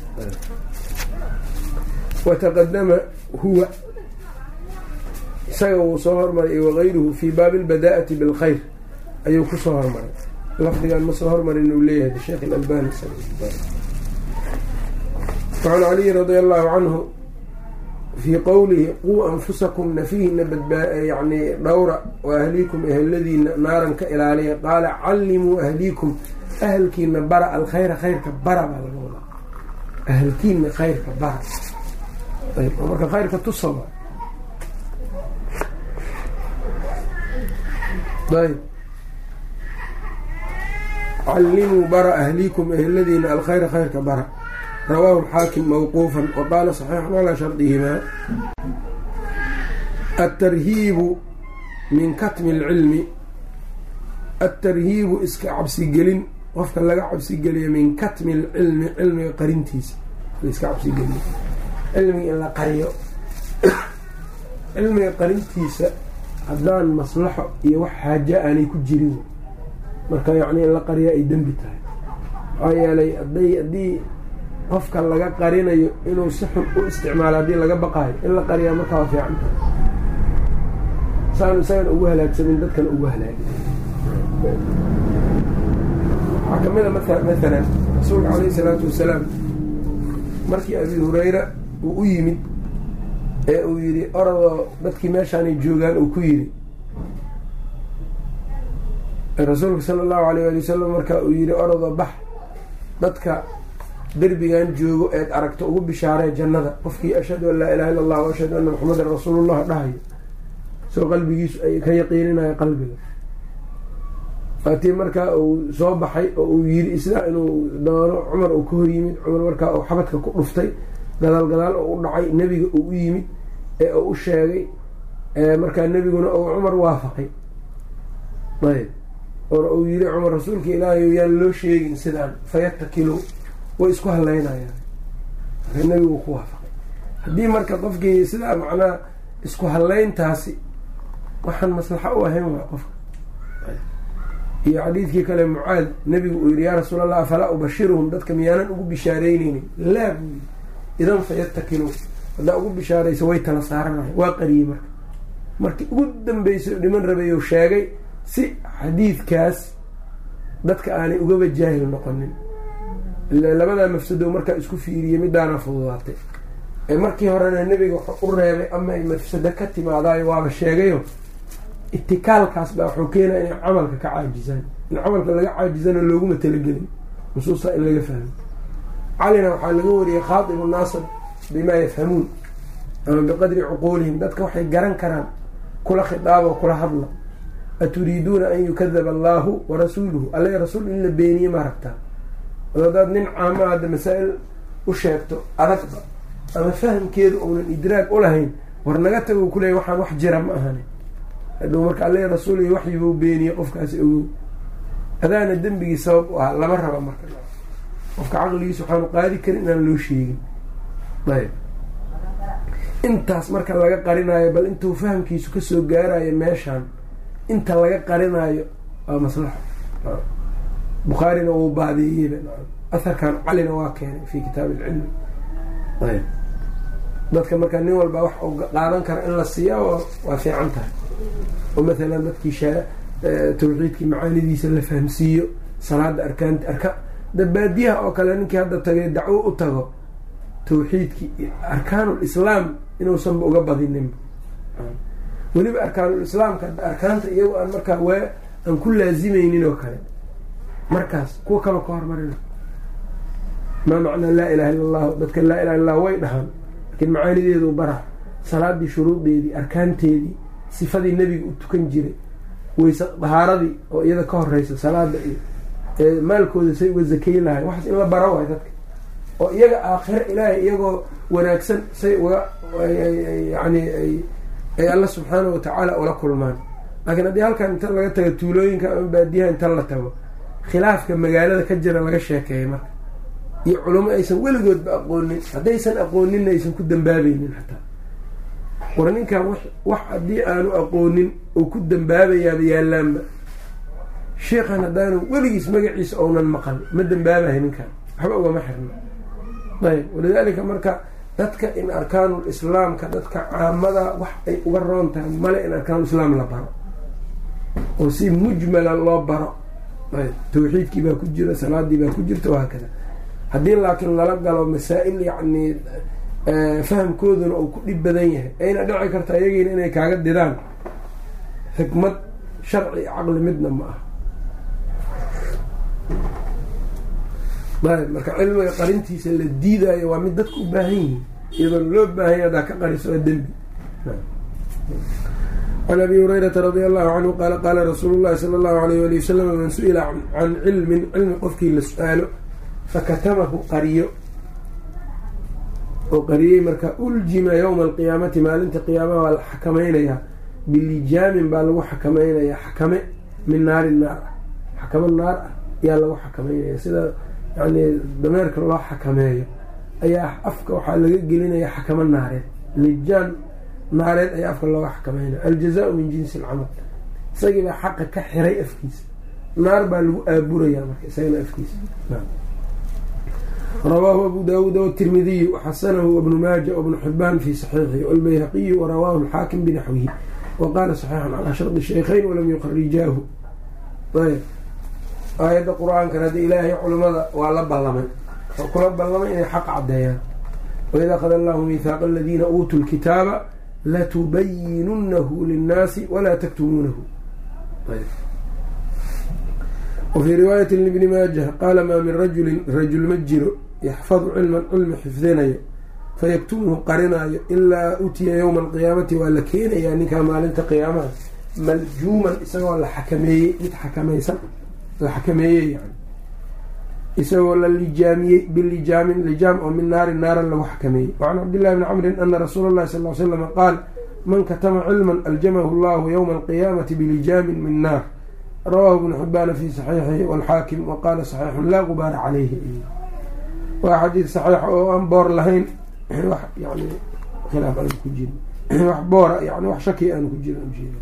Speaker 1: wataqadama huwa isaga wuu soo hormaray wagayruhu fii baabi lbadaa'ati bilkhayr ayuu kusoo hormaray. lafdigan ma soo hormarin uu leeyahay sheekh alalbani. wacan caliyi radia allahu canhu fii qowlihi quu anfusakum nafiihina yani dhowra wa ahliikum eheladiina naaran ka ilaaliya qaala callimuu ahliikum ahalkiina bara alkhayra khayrka bara baa laga wadaa ahalkiina khayrka bara ayb marka khayrka tusaba ayb callimuu bara ahliikum eheladiina alkhayra khayrka bara. rawaahu alxaakim mawquufan wa qaala saxiixun calaa shardihimaa. altarhiibu min katmi alcilmi atarhiibu iska cabsigelin qofka laga cabsigeliyo min katmi lcilmi cilmiga qarintiisa laiska cabsigeliyo cilmiga in la qariyo cilmiga qarintiisa haddaan maslaxo iyo wax xaaja aanay ku jirin marka yacni in la qariya ay dembi tahay maxaa yeelay haday haddii qofka laga qarinayo inuu si xun u isticmaalo haddii laga baqaayo in la qariyaa markaa waa fiican tahay saanu isagana ugu halaagsamin dadkana ugu halaagin waxaa kamid a mathalan rasuulka calayhi salaatu wasalaam markii abi hurayra uu u yimid ee uu yidhi orodoo dadkii meeshaanay joogaan uu ku yidhi rasuulka sala allahu alayh ali wasalam marka uu yidhi orodoo bax dadka derbigan joogo eed aragto ugu bishaaree jannada qofkii ashhadu an laa ilaha illa allah wa ashhadu anna maxamadan rasuulullah dhahayo soo qalbigiisu ay ka yaqiininayo qalbiga faatii markaa uu soo baxay oo uu yidhi sidaa inuu doono cumar uu ka hor yimid cumar markaa uu xabadka ku dhuftay gadaal gadaal oo u dhacay nebiga uu u yimid ee uu u sheegay markaa nebiguna uu cumar waafaqay ayb or uu yidhi cumar rasuulka ilaahay yaan loo sheegin sidaan fayatakilu way isku halaynayaan marka nebigu ku waafaqay haddii marka qofkii sidaa macnaha isku halayntaasi waxaan maslaxa u ahayn waa qofka iyo xadiidkii kale mucaad nebigu uu yidhi yaa rasuul allah afalaa ubashiruhum dadka miyaanan ugu bishaarayneynin laa buu yidhi idan fayatakilu haddaa ugu bishaaraysa way tala saaranahay waa qariyey marka markii ugu dambeysay oo dhiman rabayu sheegay si xadiidkaas dadka aanay ugaba jaahil noqonin labadaa mafsado markaa isku fiiriyey midaana fududaatay ee markii horena nebiga wuxuu u reebay ama ay mafsado ka timaadaayo waaba sheegayo itikaalkaas baa wuxuu keenaya inay camalka ka caajisaan in camalka laga caajisana looguma talagelin nusuusta in laga fahmo calina waxaa laga wariyey khaatibu naasa bimaa yafhamuun ama biqadri cuquulihim dadka waxay garan karaan kula khitaabo kula hadla aturiiduuna an yukadaba allahu warasuuluhu alla rasuul in la beeniye ma rabtaa hadaad nin caama hadda masaa-il u sheegto adagba ama fahamkeedu uunan idraag u lahayn war naga tago kuleeya waxaan wax jira ma ahani hadhow marka alla rasuul iyo waxyibuu beeniyey qofkaasi ogow adaana dembigii sabab u ah lama raba marka qofka caqligiisa waxaanu qaadi karin inaan loo sheegin ayb intaas marka laga qarinaayo bal intuu fahamkiisu kasoo gaarayo meeshaan inta laga qarinaayo waa maslaxo bukhaarina wuu baadeeyeyba aharkan calina waa keenay fi kitaab ilcilmi ayb dadka marka nin walba wax u qaadan kara in la siiyaa waa fiican tahay oo mathalan dadkii shaa tawxiidkii macaanidiisa la fahamsiiyo salaada arkaanta arka dabaadiyaha oo kale ninkii hadda tagay dacwo u tago tawxiidkii arkaanul islaam inuusanba uga badinin weliba arkaanul islaamka arkaanta iyago aan markaa waa aan ku laasimeynin oo kale markaas kuwa kaba ka hormarina maa macnaa laa ilaha illa allahu dadka laa ilaha illa allah way dhahaan laakiin macaanideedu bara salaadii shuruudeedii arkaanteedii sifadii nebiga u tukan jiray wayse dahaaradii oo iyada ka horeysa salaada iyo maalkooda say uga zakeyn lahay waxaas in la bara waay dadka oo iyaga aakhiro ilaahay iyagoo wanaagsan say uga yani ay alla subxaanahu watacaala ula kulmaan laakiin haddii halkan inta laga tago tuulooyinka ama baadiyaha inta la tago khilaafka magaalada ka jira laga sheekeeyay marka iyo culamo aysan weligoodba aqoonin haddaysan aqooninna aysan ku dambaabeynin xataa war ninkan wax haddii aanu aqoonin oo ku dambaabayaaba yaalaanba sheikhan haddaanu weligiis magaciisa ounan maqal ma dambaabahay ninkan waxba ugama xirno ayb walidaalika marka dadka in arkaanul islaamka dadka caamada wax ay uga roon tahay male in arkaanul islaam la baro oo si mujmala loo baro ayb tawxiidkii baa ku jira salaadii baa ku jirta wahaakada haddii laakiin lala galo masaa-il yacni fahamkooduna uu ku dhib badan yahay ayna dhici karta iyagiina inay kaaga diraan xikmad sharci caqli midna ma aha ayb marka cilmiga qarintiisa la diidaayo waa mid dadka u baahan yihin iyadoon loo baahanya hadaa ka qariso waa dembi can abi hurayrata radi allahu canhu qaala qaala rasuulu llahi sala allahu alayh wali wasalam man su-ila can cilmin cilmi qofkii la su-aalo fakatamahu qariyo oo qariyey marka uljima yowma alqiyaamati maalinta qiyaamaha waa la xakamaynayaa bilijaamin baa lagu xakamaynayaa xakame min naari naar ah xakamo naar ah ayaa lagu xakameynaya sida yani dameerka loo xakameeyo ayaa afka waxaa laga gelinaya xakamo naareed lijaan naareed ayaa afka looga xakameynaya aljazaau min jinsi alcamal isagii baa xaqa ka xiray afkiisa naar baa lagu aaburaya marka isagana afkiisa rawaahu abu daawuud wtirmidiy waxasanahu ibnu maaja wibnu xibaan fi saxiixihi walbayhaqiyu warawaahu alxaakim binaxwihi waqaala saxiixan calaa shardi shaykhayn walam yuqarijaahu ayb aayadda qur-aankan haddii ilaahay culimada waa la ballamay wuxuu kula ballamay inay xaq caddeeyaan waid akhada allahu mihaaqa aladiina uutuu lkitaaba latubayinunahu linnaasi walaa taktumuunahu wafii riwaayati libni maajah qaala maa min rajulin rajul ma jiro yaxfadu cilman cilmi xifdinayo fayaktumuhu qarinaayo ilaa utiya yowma alqiyaamati waa la keenayaa ninkaa maalinta qiyaamaha maljuuman isagoo la xakameeyey mid xakamaysan la xakameeyey yani isagoo la lijaamiyey bilijaamin lijaam oo min naarin naaran lagu xakameeyey wacan cabdillahi bni camrin ana rasuula llahi sal l slam qaal man katama cilman aljamahu llahu yowma alqiyaamati bilijaamin min naar rawaahu ibnu xibaana fi saxiixihi walxaakim waqaala saxiixun laa gubaara caleyhi waa xadiid saxiixa oo aan boor lahayn wax yani khilaaf aan ku jirin wax boora yani wax shaki aan ku jirin ujeeda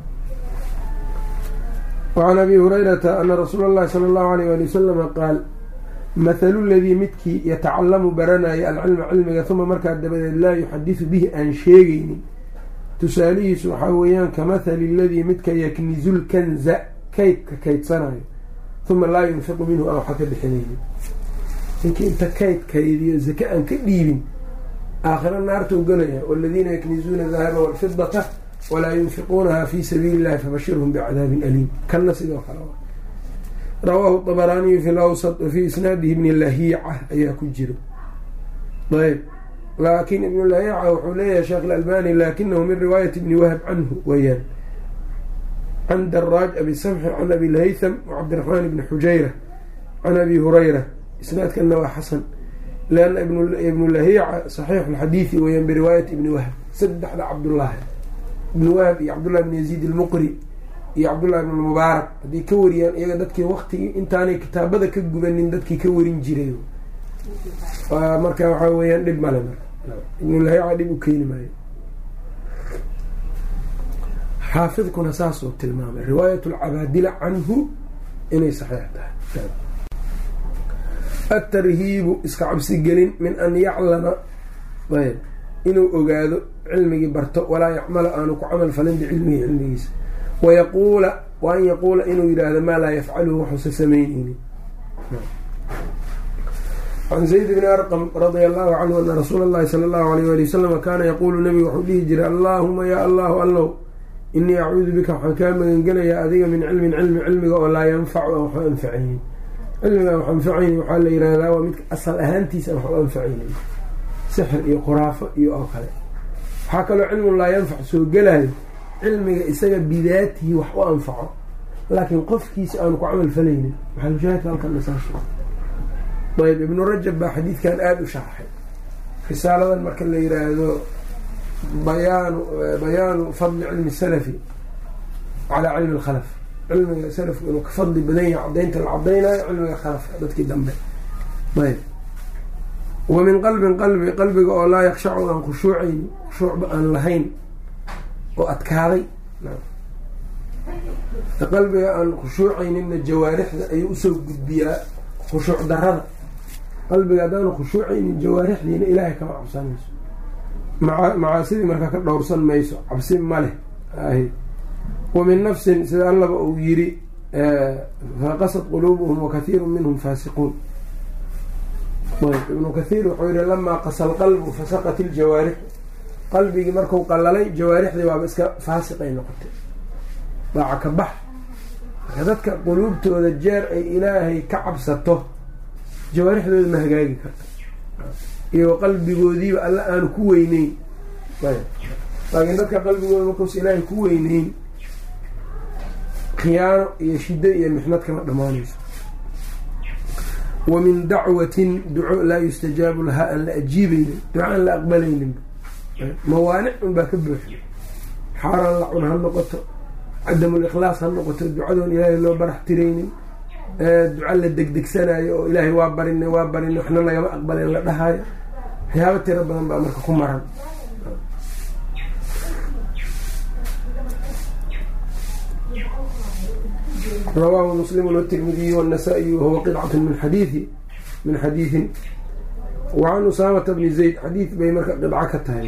Speaker 1: wacan abi hurayrata ana rasuula allahi sala allahu alayh wali wasalama qaal mathalu ladii midkii yatacalamu baranaya alcilma cilmiga uma markaa dabadeed laa yuxadisu bihi aan sheegaynin tusaalihiisu waxaa weeyaan kamathali ladii midka yaknizu lkanza kaydka kaydsanayo uma laa yunfiqu minhu aan waxa ka bixinaynin ninkii inta kayd kaydiyo zaka aan ka dhiibin aakhira naarta u gelaya waladiina yaknizuuna dahaba walfidata walaa yunfiquunaha fi sabiili illahi fabashirhum bicadaabin aliim kanna sidoo kale rawaahu طabaraaniyu fi lawsat wafii isnaadihi ibni lahiica ayaa ku jiro ayb laakin ibnu lahiica wuxuu leeyahay sheekh alalbani laakinahu min riwaayati ibni wahb canhu weyaan can daraaj abi samxi can abi lhaytham wacabdiraxmaan ibni xujayra can abi hurayra isnaadkana waa xasan lianna ibnu lahiica saxiixu lxadiidi weyaan biriwaayati ibni wahb saddexda cabdullaahi ibni wahb iyo cabdullahi bni yaziid ilmuqri iyo cabdullahi ibn mubaarak hadday ka wariyaan iyaga dadkii waktigii intaanay kitaabada ka gubanin dadkii ka warin jiray marka waxaa weyaan dhib male marka ibnulahiica dhib u keeni maayo xaafidkuna saasuu tilmaamay riwaayat lcabaadila canhu inay saxiix tahay atarhiibu iska cabsigelin min an yaclama ayb inuu ogaado cilmigii barto walaa yacmala aanu ku camal falin bicilmihi cilmigiisa wayaquula wa an yaquula inuu yidhaahdo maa laa yafcaluhu waxuusa samaynaynin can zayd bni arqam radia allahu canhu ana rasuula allahi sala allahu alayh wali wasalama kaana yaquulu nabigu wuxuu dhihi jiray allaahuma yaa allahu allow inii acuudu bika waxaan kaa magangelayaa adiga min cilmin cilmi cilmiga oo laa yanfacu aan waxu anfacaynin cilmiga aan wax anfacaynin waxaa la yihahdaa waa midka asal ahaantiisa aan wax u anfacaynin sixir iyo khuraafo iyo oo kale waxaa kaloo cilmun laa yanfac soo gelayo cilmiga isaga bidaatihi wax u anfaco laakiin qofkiisa aanu ku camal falaynin maxaa mushaahidka halkan nasaasha ayb ibnu rajab baa xadiidkan aada u sharxay risaaladan marka la yiraahdo bayaanu bayaanu fadli cilmi salafi calaa cilmi alkhalaf cilmiga salafku inuu ka fadli badan yahay cadaynta la cadaynayo cilmiga khalafka dadkii dambe ayb wa min qalbin qalbi qalbiga oo laa yakshacu aan khushuucayni khushuucba aan lahayn oo adkaaday qalbiga aan khushuucayninna jawaarixda ayuu usoo gudbiyaa khushuuc darada qalbiga haddaanu khushuucaynin jawaarixdiina ilaahay kama cabsanayso macaasidii markaa ka dhowrsan mayso cabsi ma leh wa min nafsin sida allaba uu yiri faqasad quluubuhum wakathiiru minhum faasiquun ibnu kathiir wuxuu yihi lamaa qasa alqalbu fasaqat iljawaarix qalbigii marku qalalay jawaarixdii waaba iska faasiqay noqotay daaca ka bax marka dadka quluubtooda jeer ay ilaahay ka cabsato jawaarixdooda ma hagaagi karta iyo qalbigoodiiba alla aanu ku weyneyn laakiin dadka qalbigooda markuusa ilaahay ku weyneyn khiyaano iyo shiddo iyo mixnad kama dhamaanayso wa min dacwatin duco laa yustajaabu lahaa aan la ajiibaynin duco aan la aqbalaynin mawaanic unbaa ka buuxda xaaraan la cun ha noqoto cadamul ikhlaas ha noqoto ducadoon ilaahay loo barax tiraynin, duca la degdegsanayo oo ilaahay waa barinay waa barinay waxna lagama aqbalin la dhahayo, waxyaabo tiro badan baa marka ku maran. rawaahu muslim wtirmidiy wالنasaaئي wahuwa qidcaة min xadiiثi min xadiiثin wacan usaamata bni zayd xadiid bay marka qidco ka tahay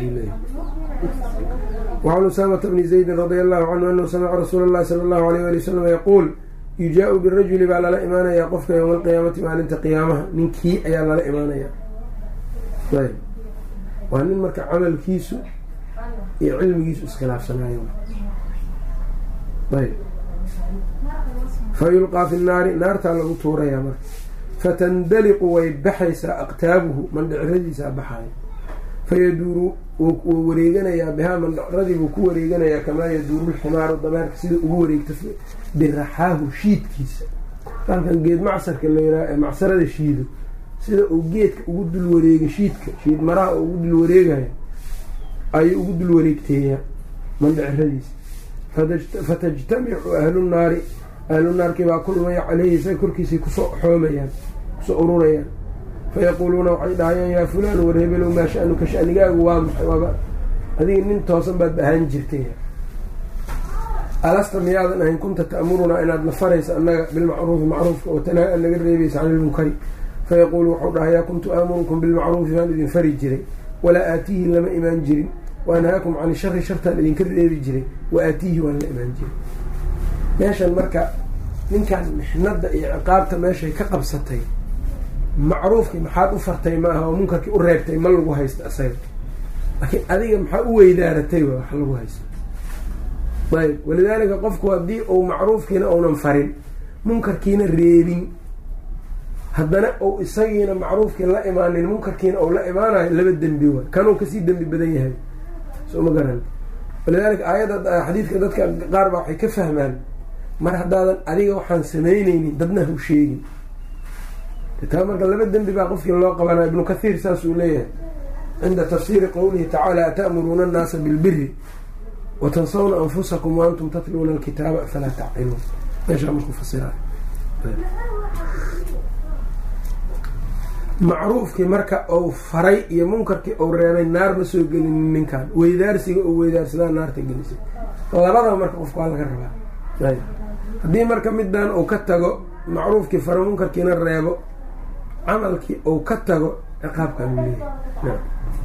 Speaker 1: wacan usaamata bni zaydin radi allahu canhu anahu samica rasuula اllahi salى اllahu alيyh ali wasalam yaquul yujaau birajuli baa lala imaanayaa qofka yowma alqiyaamati maalinta qiyaamaha ninkii ayaa lala imaanaya. ayb waa nin marka camalkiisu iyo cilmigiisu iskhilaafsanayo. ayb fayulqaa fi naari naartaa lagu tuurayaa marka fatandaliqu way baxaysaa aqtaabuhu mandhicradiisaa baxaaya fayaduuru wuu wareeganayaa bihaa mandhicradii buu ku wareeganayaa kamaa yaduuru lximaaru dameerka sida ugu wareegta biraxaahu shiidkiisa. halkan geed macsarka layraa ee macsarada shiido sida uu geedka ugu dul wareega shiidka shiid maraha oo ugu dul wareegaya ayuu ugu dul wareegteeyaa mandhicradiisa. fatajtamicu ahlu naari ahlu naarkii baa kulmaya caleyhi isaga korkiisay kusoo xoomayaan kusoo ururayaan fayaquuluuna waxay dhahayaan yaa fulaan war hebelow maa sha'nuka sha'nigaagu waa maxay waaba adiga nin toosan baad ahaan jirtay alasta miyaadan ahayn kunta ta'murunaa inaad nafaraysa annaga bilmacruufi macruufka oo tanaa naga reebaysa cani ilmunkari fayaquulu wuxuu dhahayaa kuntu aamurukum bilmacruufi baan idin fari jiray walaa aatiihi lama imaan jirin wa anhaakum cani shari shartaan idinka reebi jiray wa aatiihi waan la imaan jiray. meeshan marka ninkan mixnada iyo ciqaabta meeshay ka qabsatay macruufkii maxaad u fartay ma aha oo munkarkii u reebtay ma lagu haysta asaga, laakiin adiga maxaa u weydaaratay wa wax lagu haysta. ayb walidaalika qofku haddii uu macruufkiina uunan farin munkarkiina reebin haddana uu isagiina macruufkii la imaanin munkarkiina uu la imaanayo laba dembi waay kanuu kasii dembi badan yahay soo ma garan. walidaalika aayadda xadiidka dadka qaar baa waxay ka fahmaan mar haddaadan adiga waxaan samaynaynin dadna hu sheegin taa marka laba dembi baa qofkii loo qabanaya. ibnu kathiir saasuu leeyahay cinda tafsiiri qowlihi tacaala ata'muruuna annaasa bilbiri watansawna anfusakum waantum tatluuna alkitaaba falaa tacqiluun meeshaa markuu fasiraay. macruufkii marka uu faray iyo munkarkii uu reebay naar ma soo gelinin ninkan, weydaarsiga uu weydaarsadaa naarta gelisay. labadaba marka qofku waa laga rabaa. haddii marka midaan uu ka tago macruufkii faro munkarkiina reebo camalkii uu ka tago ciqaabkaa lu leeyahay.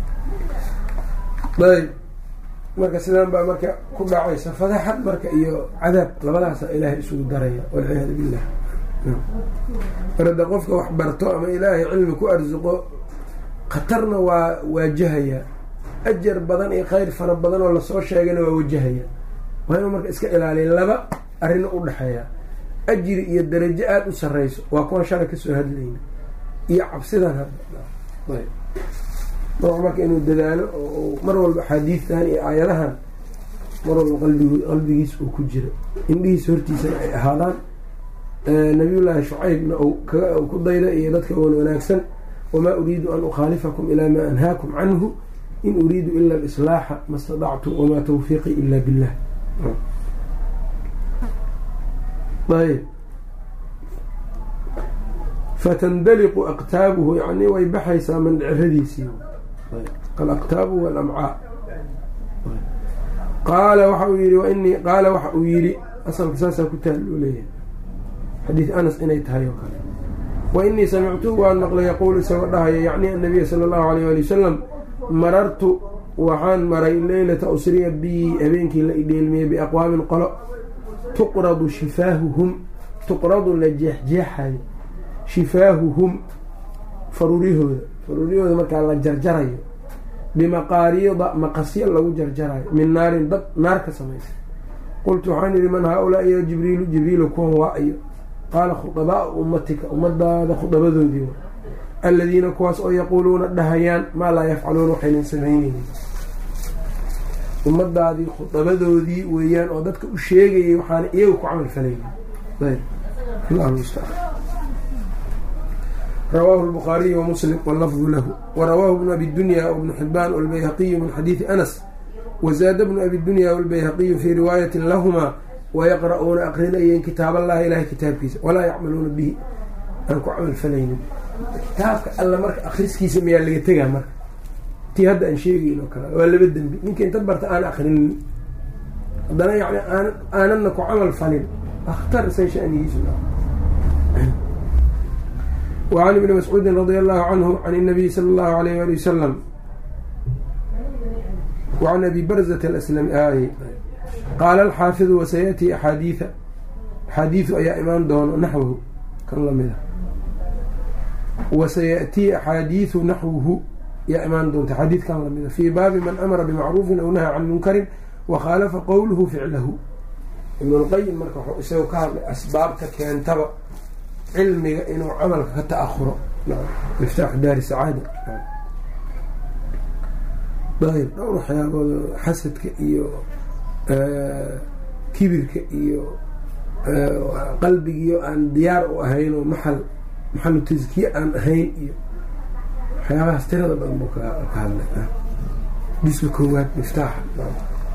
Speaker 1: ayb marka sidaan baa marka ku dhacaysa fadaxad marka iyo cadaab labadaasa ilaahay isugu daraya walciyaadu billah. marada qofka wax barto ama ilaahay cilmi ku arsuqo khatarna waa waajahayaa, ajar badan iyo khayr fara badan oo lasoo sheegayna waa wajahaya. waa inuu marka iska ilaaliya laba arrino u dhexeeya, ajri iyo darajo aada u sarreyso waa kuwan shala kasoo hadlayna iyo cabsidan hadda. marka inuu dadaalo oo mar walba axaadiistan iyo aayadahan mar walba qalbig qalbigiis uu ku jiro, indhihiisa hortiisana ay ahaadaan. nabiyullaahi shucaybna uu ku dayda iyo dadka wan wanaagsan wamaa uriidu an ukhaalifakum ilaa maa anhaakum canhu in uriidu ila alislaaxa ma stadactu wamaa tawfiiqii ila billah. ayb fatandaliqu aqtaabuhu yani way baxaysaa mandhicradiisii alaqtaabu walamcaa. qaala waxa uu yihi wainii qaala waxa uu yihi asalka saasaa ku taal uu leeyahay xadiid anas inay tahay oo kale. wainii samictuhu waan maqlay yaquulu isagoo dhahaya yacni annabiya sala allahu alayh ali wasalam marartu waxaan maray leylata usriya bii habeenkii la idheelmiyey biaqwaamin qolo tuqradu shifaahuhum tuqradu la jeexjeexayo shifaahuhum faruuriyahooda faruuriyahooda markaa la jarjarayo bimaqaariida maqasya lagu jarjarayo min naarin dab naar ka samaysa. qultu waxaan yihi man haa-ulaa'i ya jibriilu jibriilu kuwan waa iyo qaala khudabaau ummatika ummadaada khudabadoodii wa aladiina kuwaas oo yaquuluuna dhahayaan maa laa yafcaluuna waxaynan samaynaynin. ummadaadii khudabadoodii weeyaan oo dadka u sheegayay waxaana iyaga ku camal falaynin. rawaahu lbukhaariy wa muslim wallafdu lahu warawaahu bnu abi dunya wbnu xibaan walbayhaqiyu min xadiidi anas wazaada bnu abi dunya walbayhaqiyu fii riwaayatin lahumaa wayaqra'uuna aqrinayeen kitaab allahi ilahay kitaabkiisa walaa yacmaluuna bihi aan ku camal falaynin. kitaabka alla marka akriskiisa miyaa laga tegaa marka tii hadda aan sheegayn oo kale waa laba dembi. ninka inta barta aan akrinin haddana yani aan aanana ku camal falin akhtar say shanigiisu. وعن ابن مسعود رضي الله عنه عن النبي صلى الله عليه وآله وسلم وعن أبي برزة الأسلمي آه قال الحافظ وسيأتي أحاديث حديث أي إمام دون نحوه كان الله وسيأتي أحاديث نحوه يا إمام دون حديث كان الله في باب من أمر بمعروف أو نهى عن منكر وخالف قوله فعله. ابن القيم مركح يسوي كهر أسباب كان تبع cilmiga inuu camalka ka ta'ahuro miftaax daari sacaada. ayb dhowr waxyaabooda xasadka iyo kibirka iyo qalbigiio aan diyaar u ahayn oo maxal maxalu taskiye aan ahayn iyo waxyaabahaas tirada badan buu ka hadlay. bismi koowaad miftaaxa.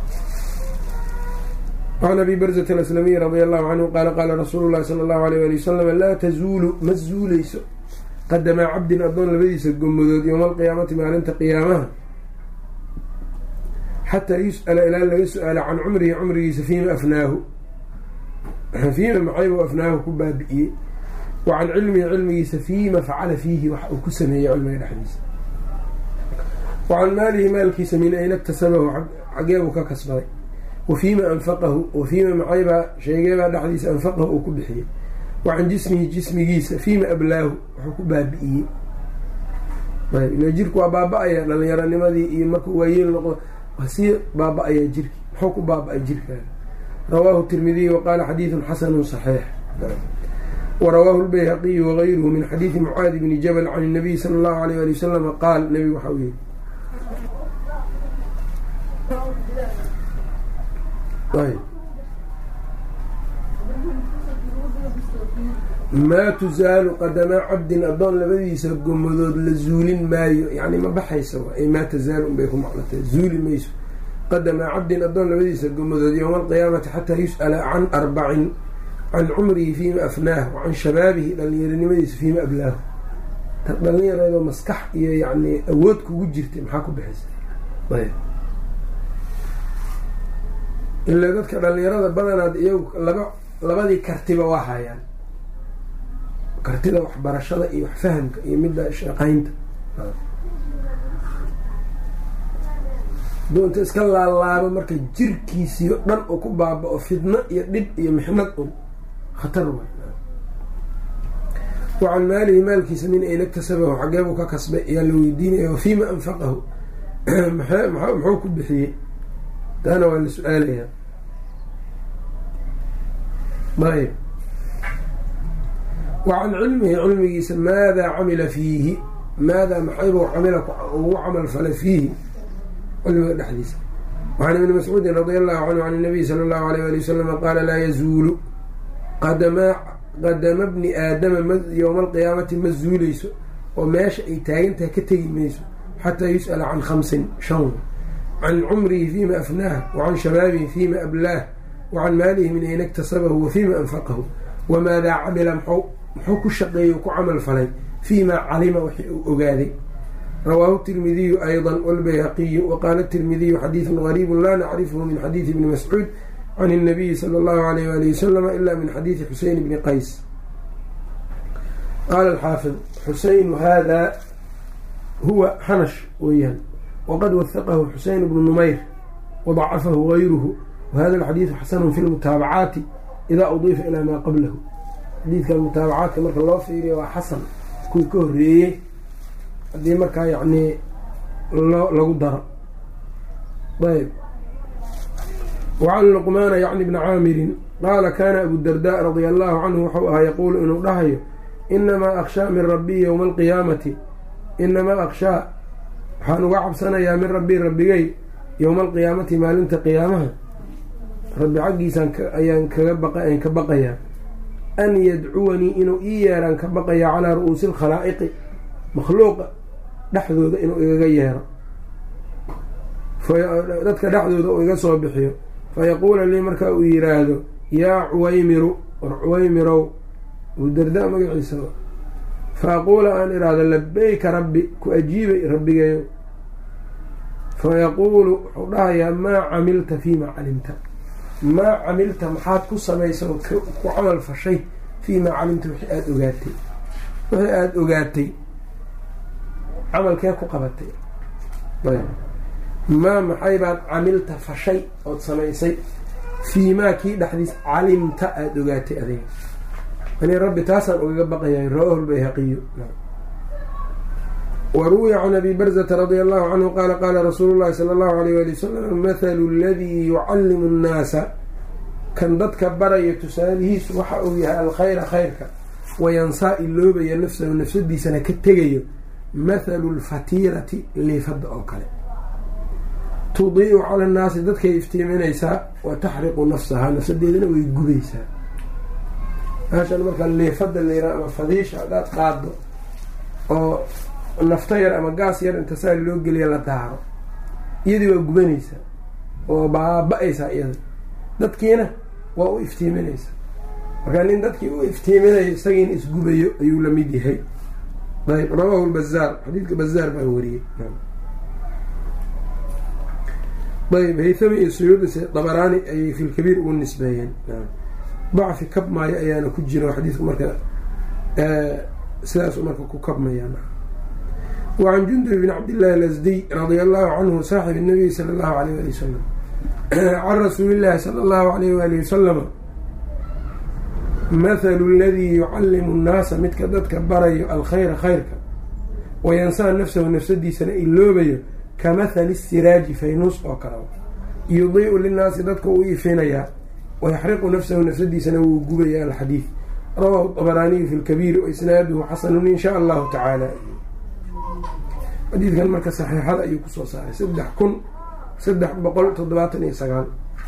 Speaker 1: وعن أبي برزة الأسلمي رضي الله عنه قال قال رسول الله صلى الله عليه وآله وسلم لا تزول ما زوليس قدم عبد أدون لبديس الجمدود يوم القيامة ما لنت قيامها حتى يسأل إلى الله يسأل عن عمره عمره فيما أفناه فيما معيب أفناه كبا بئي وعن علمه علمه فيما فعل فيه وكسمه علمه الحديث وعن ماله مالك سمين أين اكتسبه عقابك كسبه وفيما أنفقه وفيما معيبا شيئا دحديث أنفقه وكبحيه وعن جسمه جسمه فيما أبلاه وحكبها بئيه. طيب إنه جيرك وبابا أيا لأن يرى لماذا يمرك ويين وسير بابا أيا جيرك حكب بابا أيا جيرك. رواه الترمذي وقال حديث حسن صحيح. ورواه البيهقي وغيره من حديث معاذ بن جبل عن النبي صلى الله عليه وسلم قال النبي وحويه طيب ما تزال قدم عبد أدون لبديس الجمدود لزول مايو يعني ما بحيسوا أي ما تزال بيكم على زول ميسو قدم عبد أدون لبديس الجمدود يوم القيامة حتى يسأل عن أربع عن عمره فيما أفناه وعن شبابه لأن يرنميس فيما أبلاه. لأن يرى مسكح يعني أودك وجرت محاكو بحيس. طيب ilaa dadka dhalinyarada badanaad iyagu laba labadii kartiba waa hayaan kartida waxbarashada iyo wax fahamka iyo midda shaqaynta. doonta iska laalaaba marka jirkiisiyo dhan oo ku baaba'o fidno iyo dhib iyo mixnad un khatar wa. وعن ماله مالكيس من أين اكتسبه حقابه ككسبه يلا ويدينه وفيما أنفقه محوك بحيه أنا ولا سؤالي. طيب وعن علمه علمه ماذا عمل فيه ماذا محيبه عملك وعمل فل فيه علم الحديث. وعن ابن مسعود رضي الله عنه عن النبي صلى الله عليه وسلم قال لا يزول قدم قدم ابن آدم يوم القيامة مزوليس وماشي أي تاينتها كتير ميسو حتى يسأل عن خمس شهور عن عمره فيما أفناه وعن شبابه فيما أبلاه وعن ماله من أين اكتسبه وفيما أنفقه وماذا عمل محوك الشقي وعمل فلي فيما علم أقاذي. رواه الترمذي أيضا والبيهقي وقال الترمذي حديث غريب لا نعرفه من حديث ابن مسعود عن النبي صلى الله عليه وآله وسلم إلا من حديث حسين بن قيس. قال الحافظ حسين هذا هو حنش ويهن وقد وثقه حسين بن نمير وضعفه غيره وهذا الحديث حسن في المتابعات إذا أضيف إلى ما قبله. حديث المتابعات كما الله فيه وحسن كل كهرية هذه مركا يعني لو ضرب. طيب وعن لقمان يعني ابن عامر قال كان أبو الدرداء رضي الله عنه وحوها يقول إنه رهي إنما أخشى من ربي يوم القيامة إنما أخشى waxaan uga cabsanayaa min rabbi rabbigay yowma alqiyaamati maalinta qiyaamaha rabbi xaggiisaan ayaan kaga baqaan ka baqayaa an yadcuwanii inuu ii yeeraan ka baqayaa calaa ru'uusi alkhalaa'iqi makhluuqa dhexdooda inuu igaga yeero dadka dhexdooda uu iga soo bixiyo fayaquula lii markaa uu yidhaahdo yaa cuwaymiru war cuwaymirow abudardaa magaciisa fa aquula aan iraahdo labeyka rabbi ku ajiibay rabbigayo fayaquulu wuxuu dhahayaa maa camilta fiimaa calimta maa camilta maxaad ku samaysa oo ku camal fashay fiimaa calimta wixii aada ogaatay wixii aada ogaatay camalkee ku qabatay maa maxay baad camilta fashay ood samaysay fiimaa kii dhexdiis calimta aada ogaatay adiga ani rabbi taasaan ugaga baqayahay rawaahu lbayhaqiyu waruwiya can abi barzata radia allahu canhu qaala qaala rasuulu llahi sala allahu alayh wali wasalam mathalu aladii yucallimu nnaasa kan dadka baraya tusaalihiisu waxa uu yahay alkhayra khayrka wayansaa iloobaya nafsahu nafsadiisana ka tegayo mathalu lfatiirati liifadda oo kale tudiicu cala annaasi dadkay iftiiminaysaa wa taxriqu nafsahaa nafsadeedana way gubaysaa meeshan marka liifadda layraa ama fadiisha haddaad qaado oo nafto yar ama gaas yar inta saa loo geliya la daaro iyadii waa gubanaysaa oo baaba-aysaa iyada dadkiina waa u iftiiminaysaa markaa nin dadkii u iftiiminayo isagiina isgubayo ayuu la mid yahay ayb rawaahu lbazaar xadiidka bazaar baa wariyey ayb haythami iyo suyuudis dabaraani ayay fi lkabiir ugu nisbeeyeen dacfi kabmaayo ayaana ku jira xadiidku marka sidaasu marka ku kabmayaan wacan jundub bn cabdillahi alasdiy radia allahu canhu saaxib nabiyi sala allahu alayh wali wasalam can rasuulillahi sala allahu alayh waali wasalama mathalu aladii yucallimu nnaasa midka dadka barayo alkhayra khayrka wayansaa nafsahu nafsadiisana iloobayo ka mathali siraaji faynuus oo kale yudiicu linnaasi dadka uu ifinayaa wayaxriqu nafsahu nafsadiisana wuu gubayaa alxadiid rawaahu dabaraaniyu fi lkabiir waisnaaduhu xasanun in shaa allahu tacaala xadiidkan marka saxiixada ayuu kusoo saaray saddex kun saddex boqol toddobaatan iyo sagaal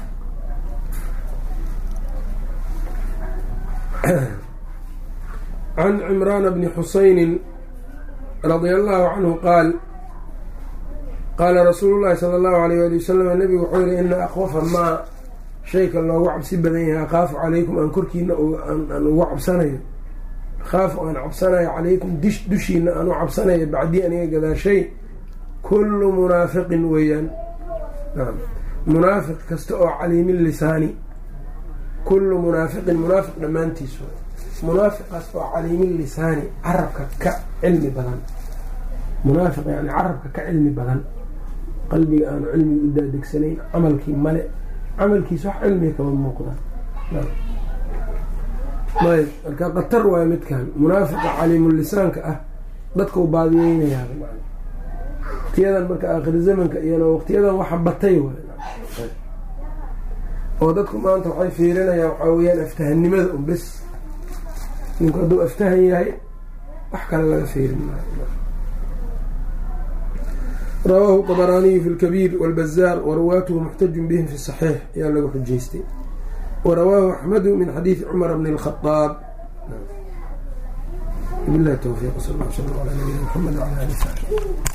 Speaker 1: can cimraana bni xusaynin radia allahu canhu qaal qaala rasuulu llahi sala allahu alayh wali wasalam nabigu wuxuu yihi ina akwafa maa shayka loogu cabsi badan yahay akhaafu calaykum aan korkiina aan ugu cabsanayo akhaafu aan cabsanayo calaykum dish dushiina aan u cabsanayo bacdii aniga gadaashay kullu munaafiqin weeyaan munaafiq kasta oo caliimi lisaani kullu munaafiqin munaafiq dhammaantiisu munaafiqaas oo caliimi lisaani carabka ka cilmi badan munaafiq yani carabka ka cilmi badan qalbiga aanu cilmiga u daadegsanayn camalkii male camalkiisa wax cilmiga kama muuqdaan ayb marka qatar waay midkan munaafiqa caliimulisaanka ah dadka u baadiyeynayaa waqtiyadan marka aakhir zamanka iyana waqtiyadan waxa batay waay oo dadku maanta waxay fiirinayaan waxaa weyaan aftahanimada un bes ninku hadduu aftahan yahay wax kale laga fiirin maayo rawaahu dabaraaniyu fi lkabiir walbazaar waruwaatuhu muxtajun bihim fi saxiix ayaa lagu xujaystay warawaahu axmedu min xadiidi cumar bni lkhadaab bilahi towfiiq sal l slam ala nabiyina mxamed wala ali saxbi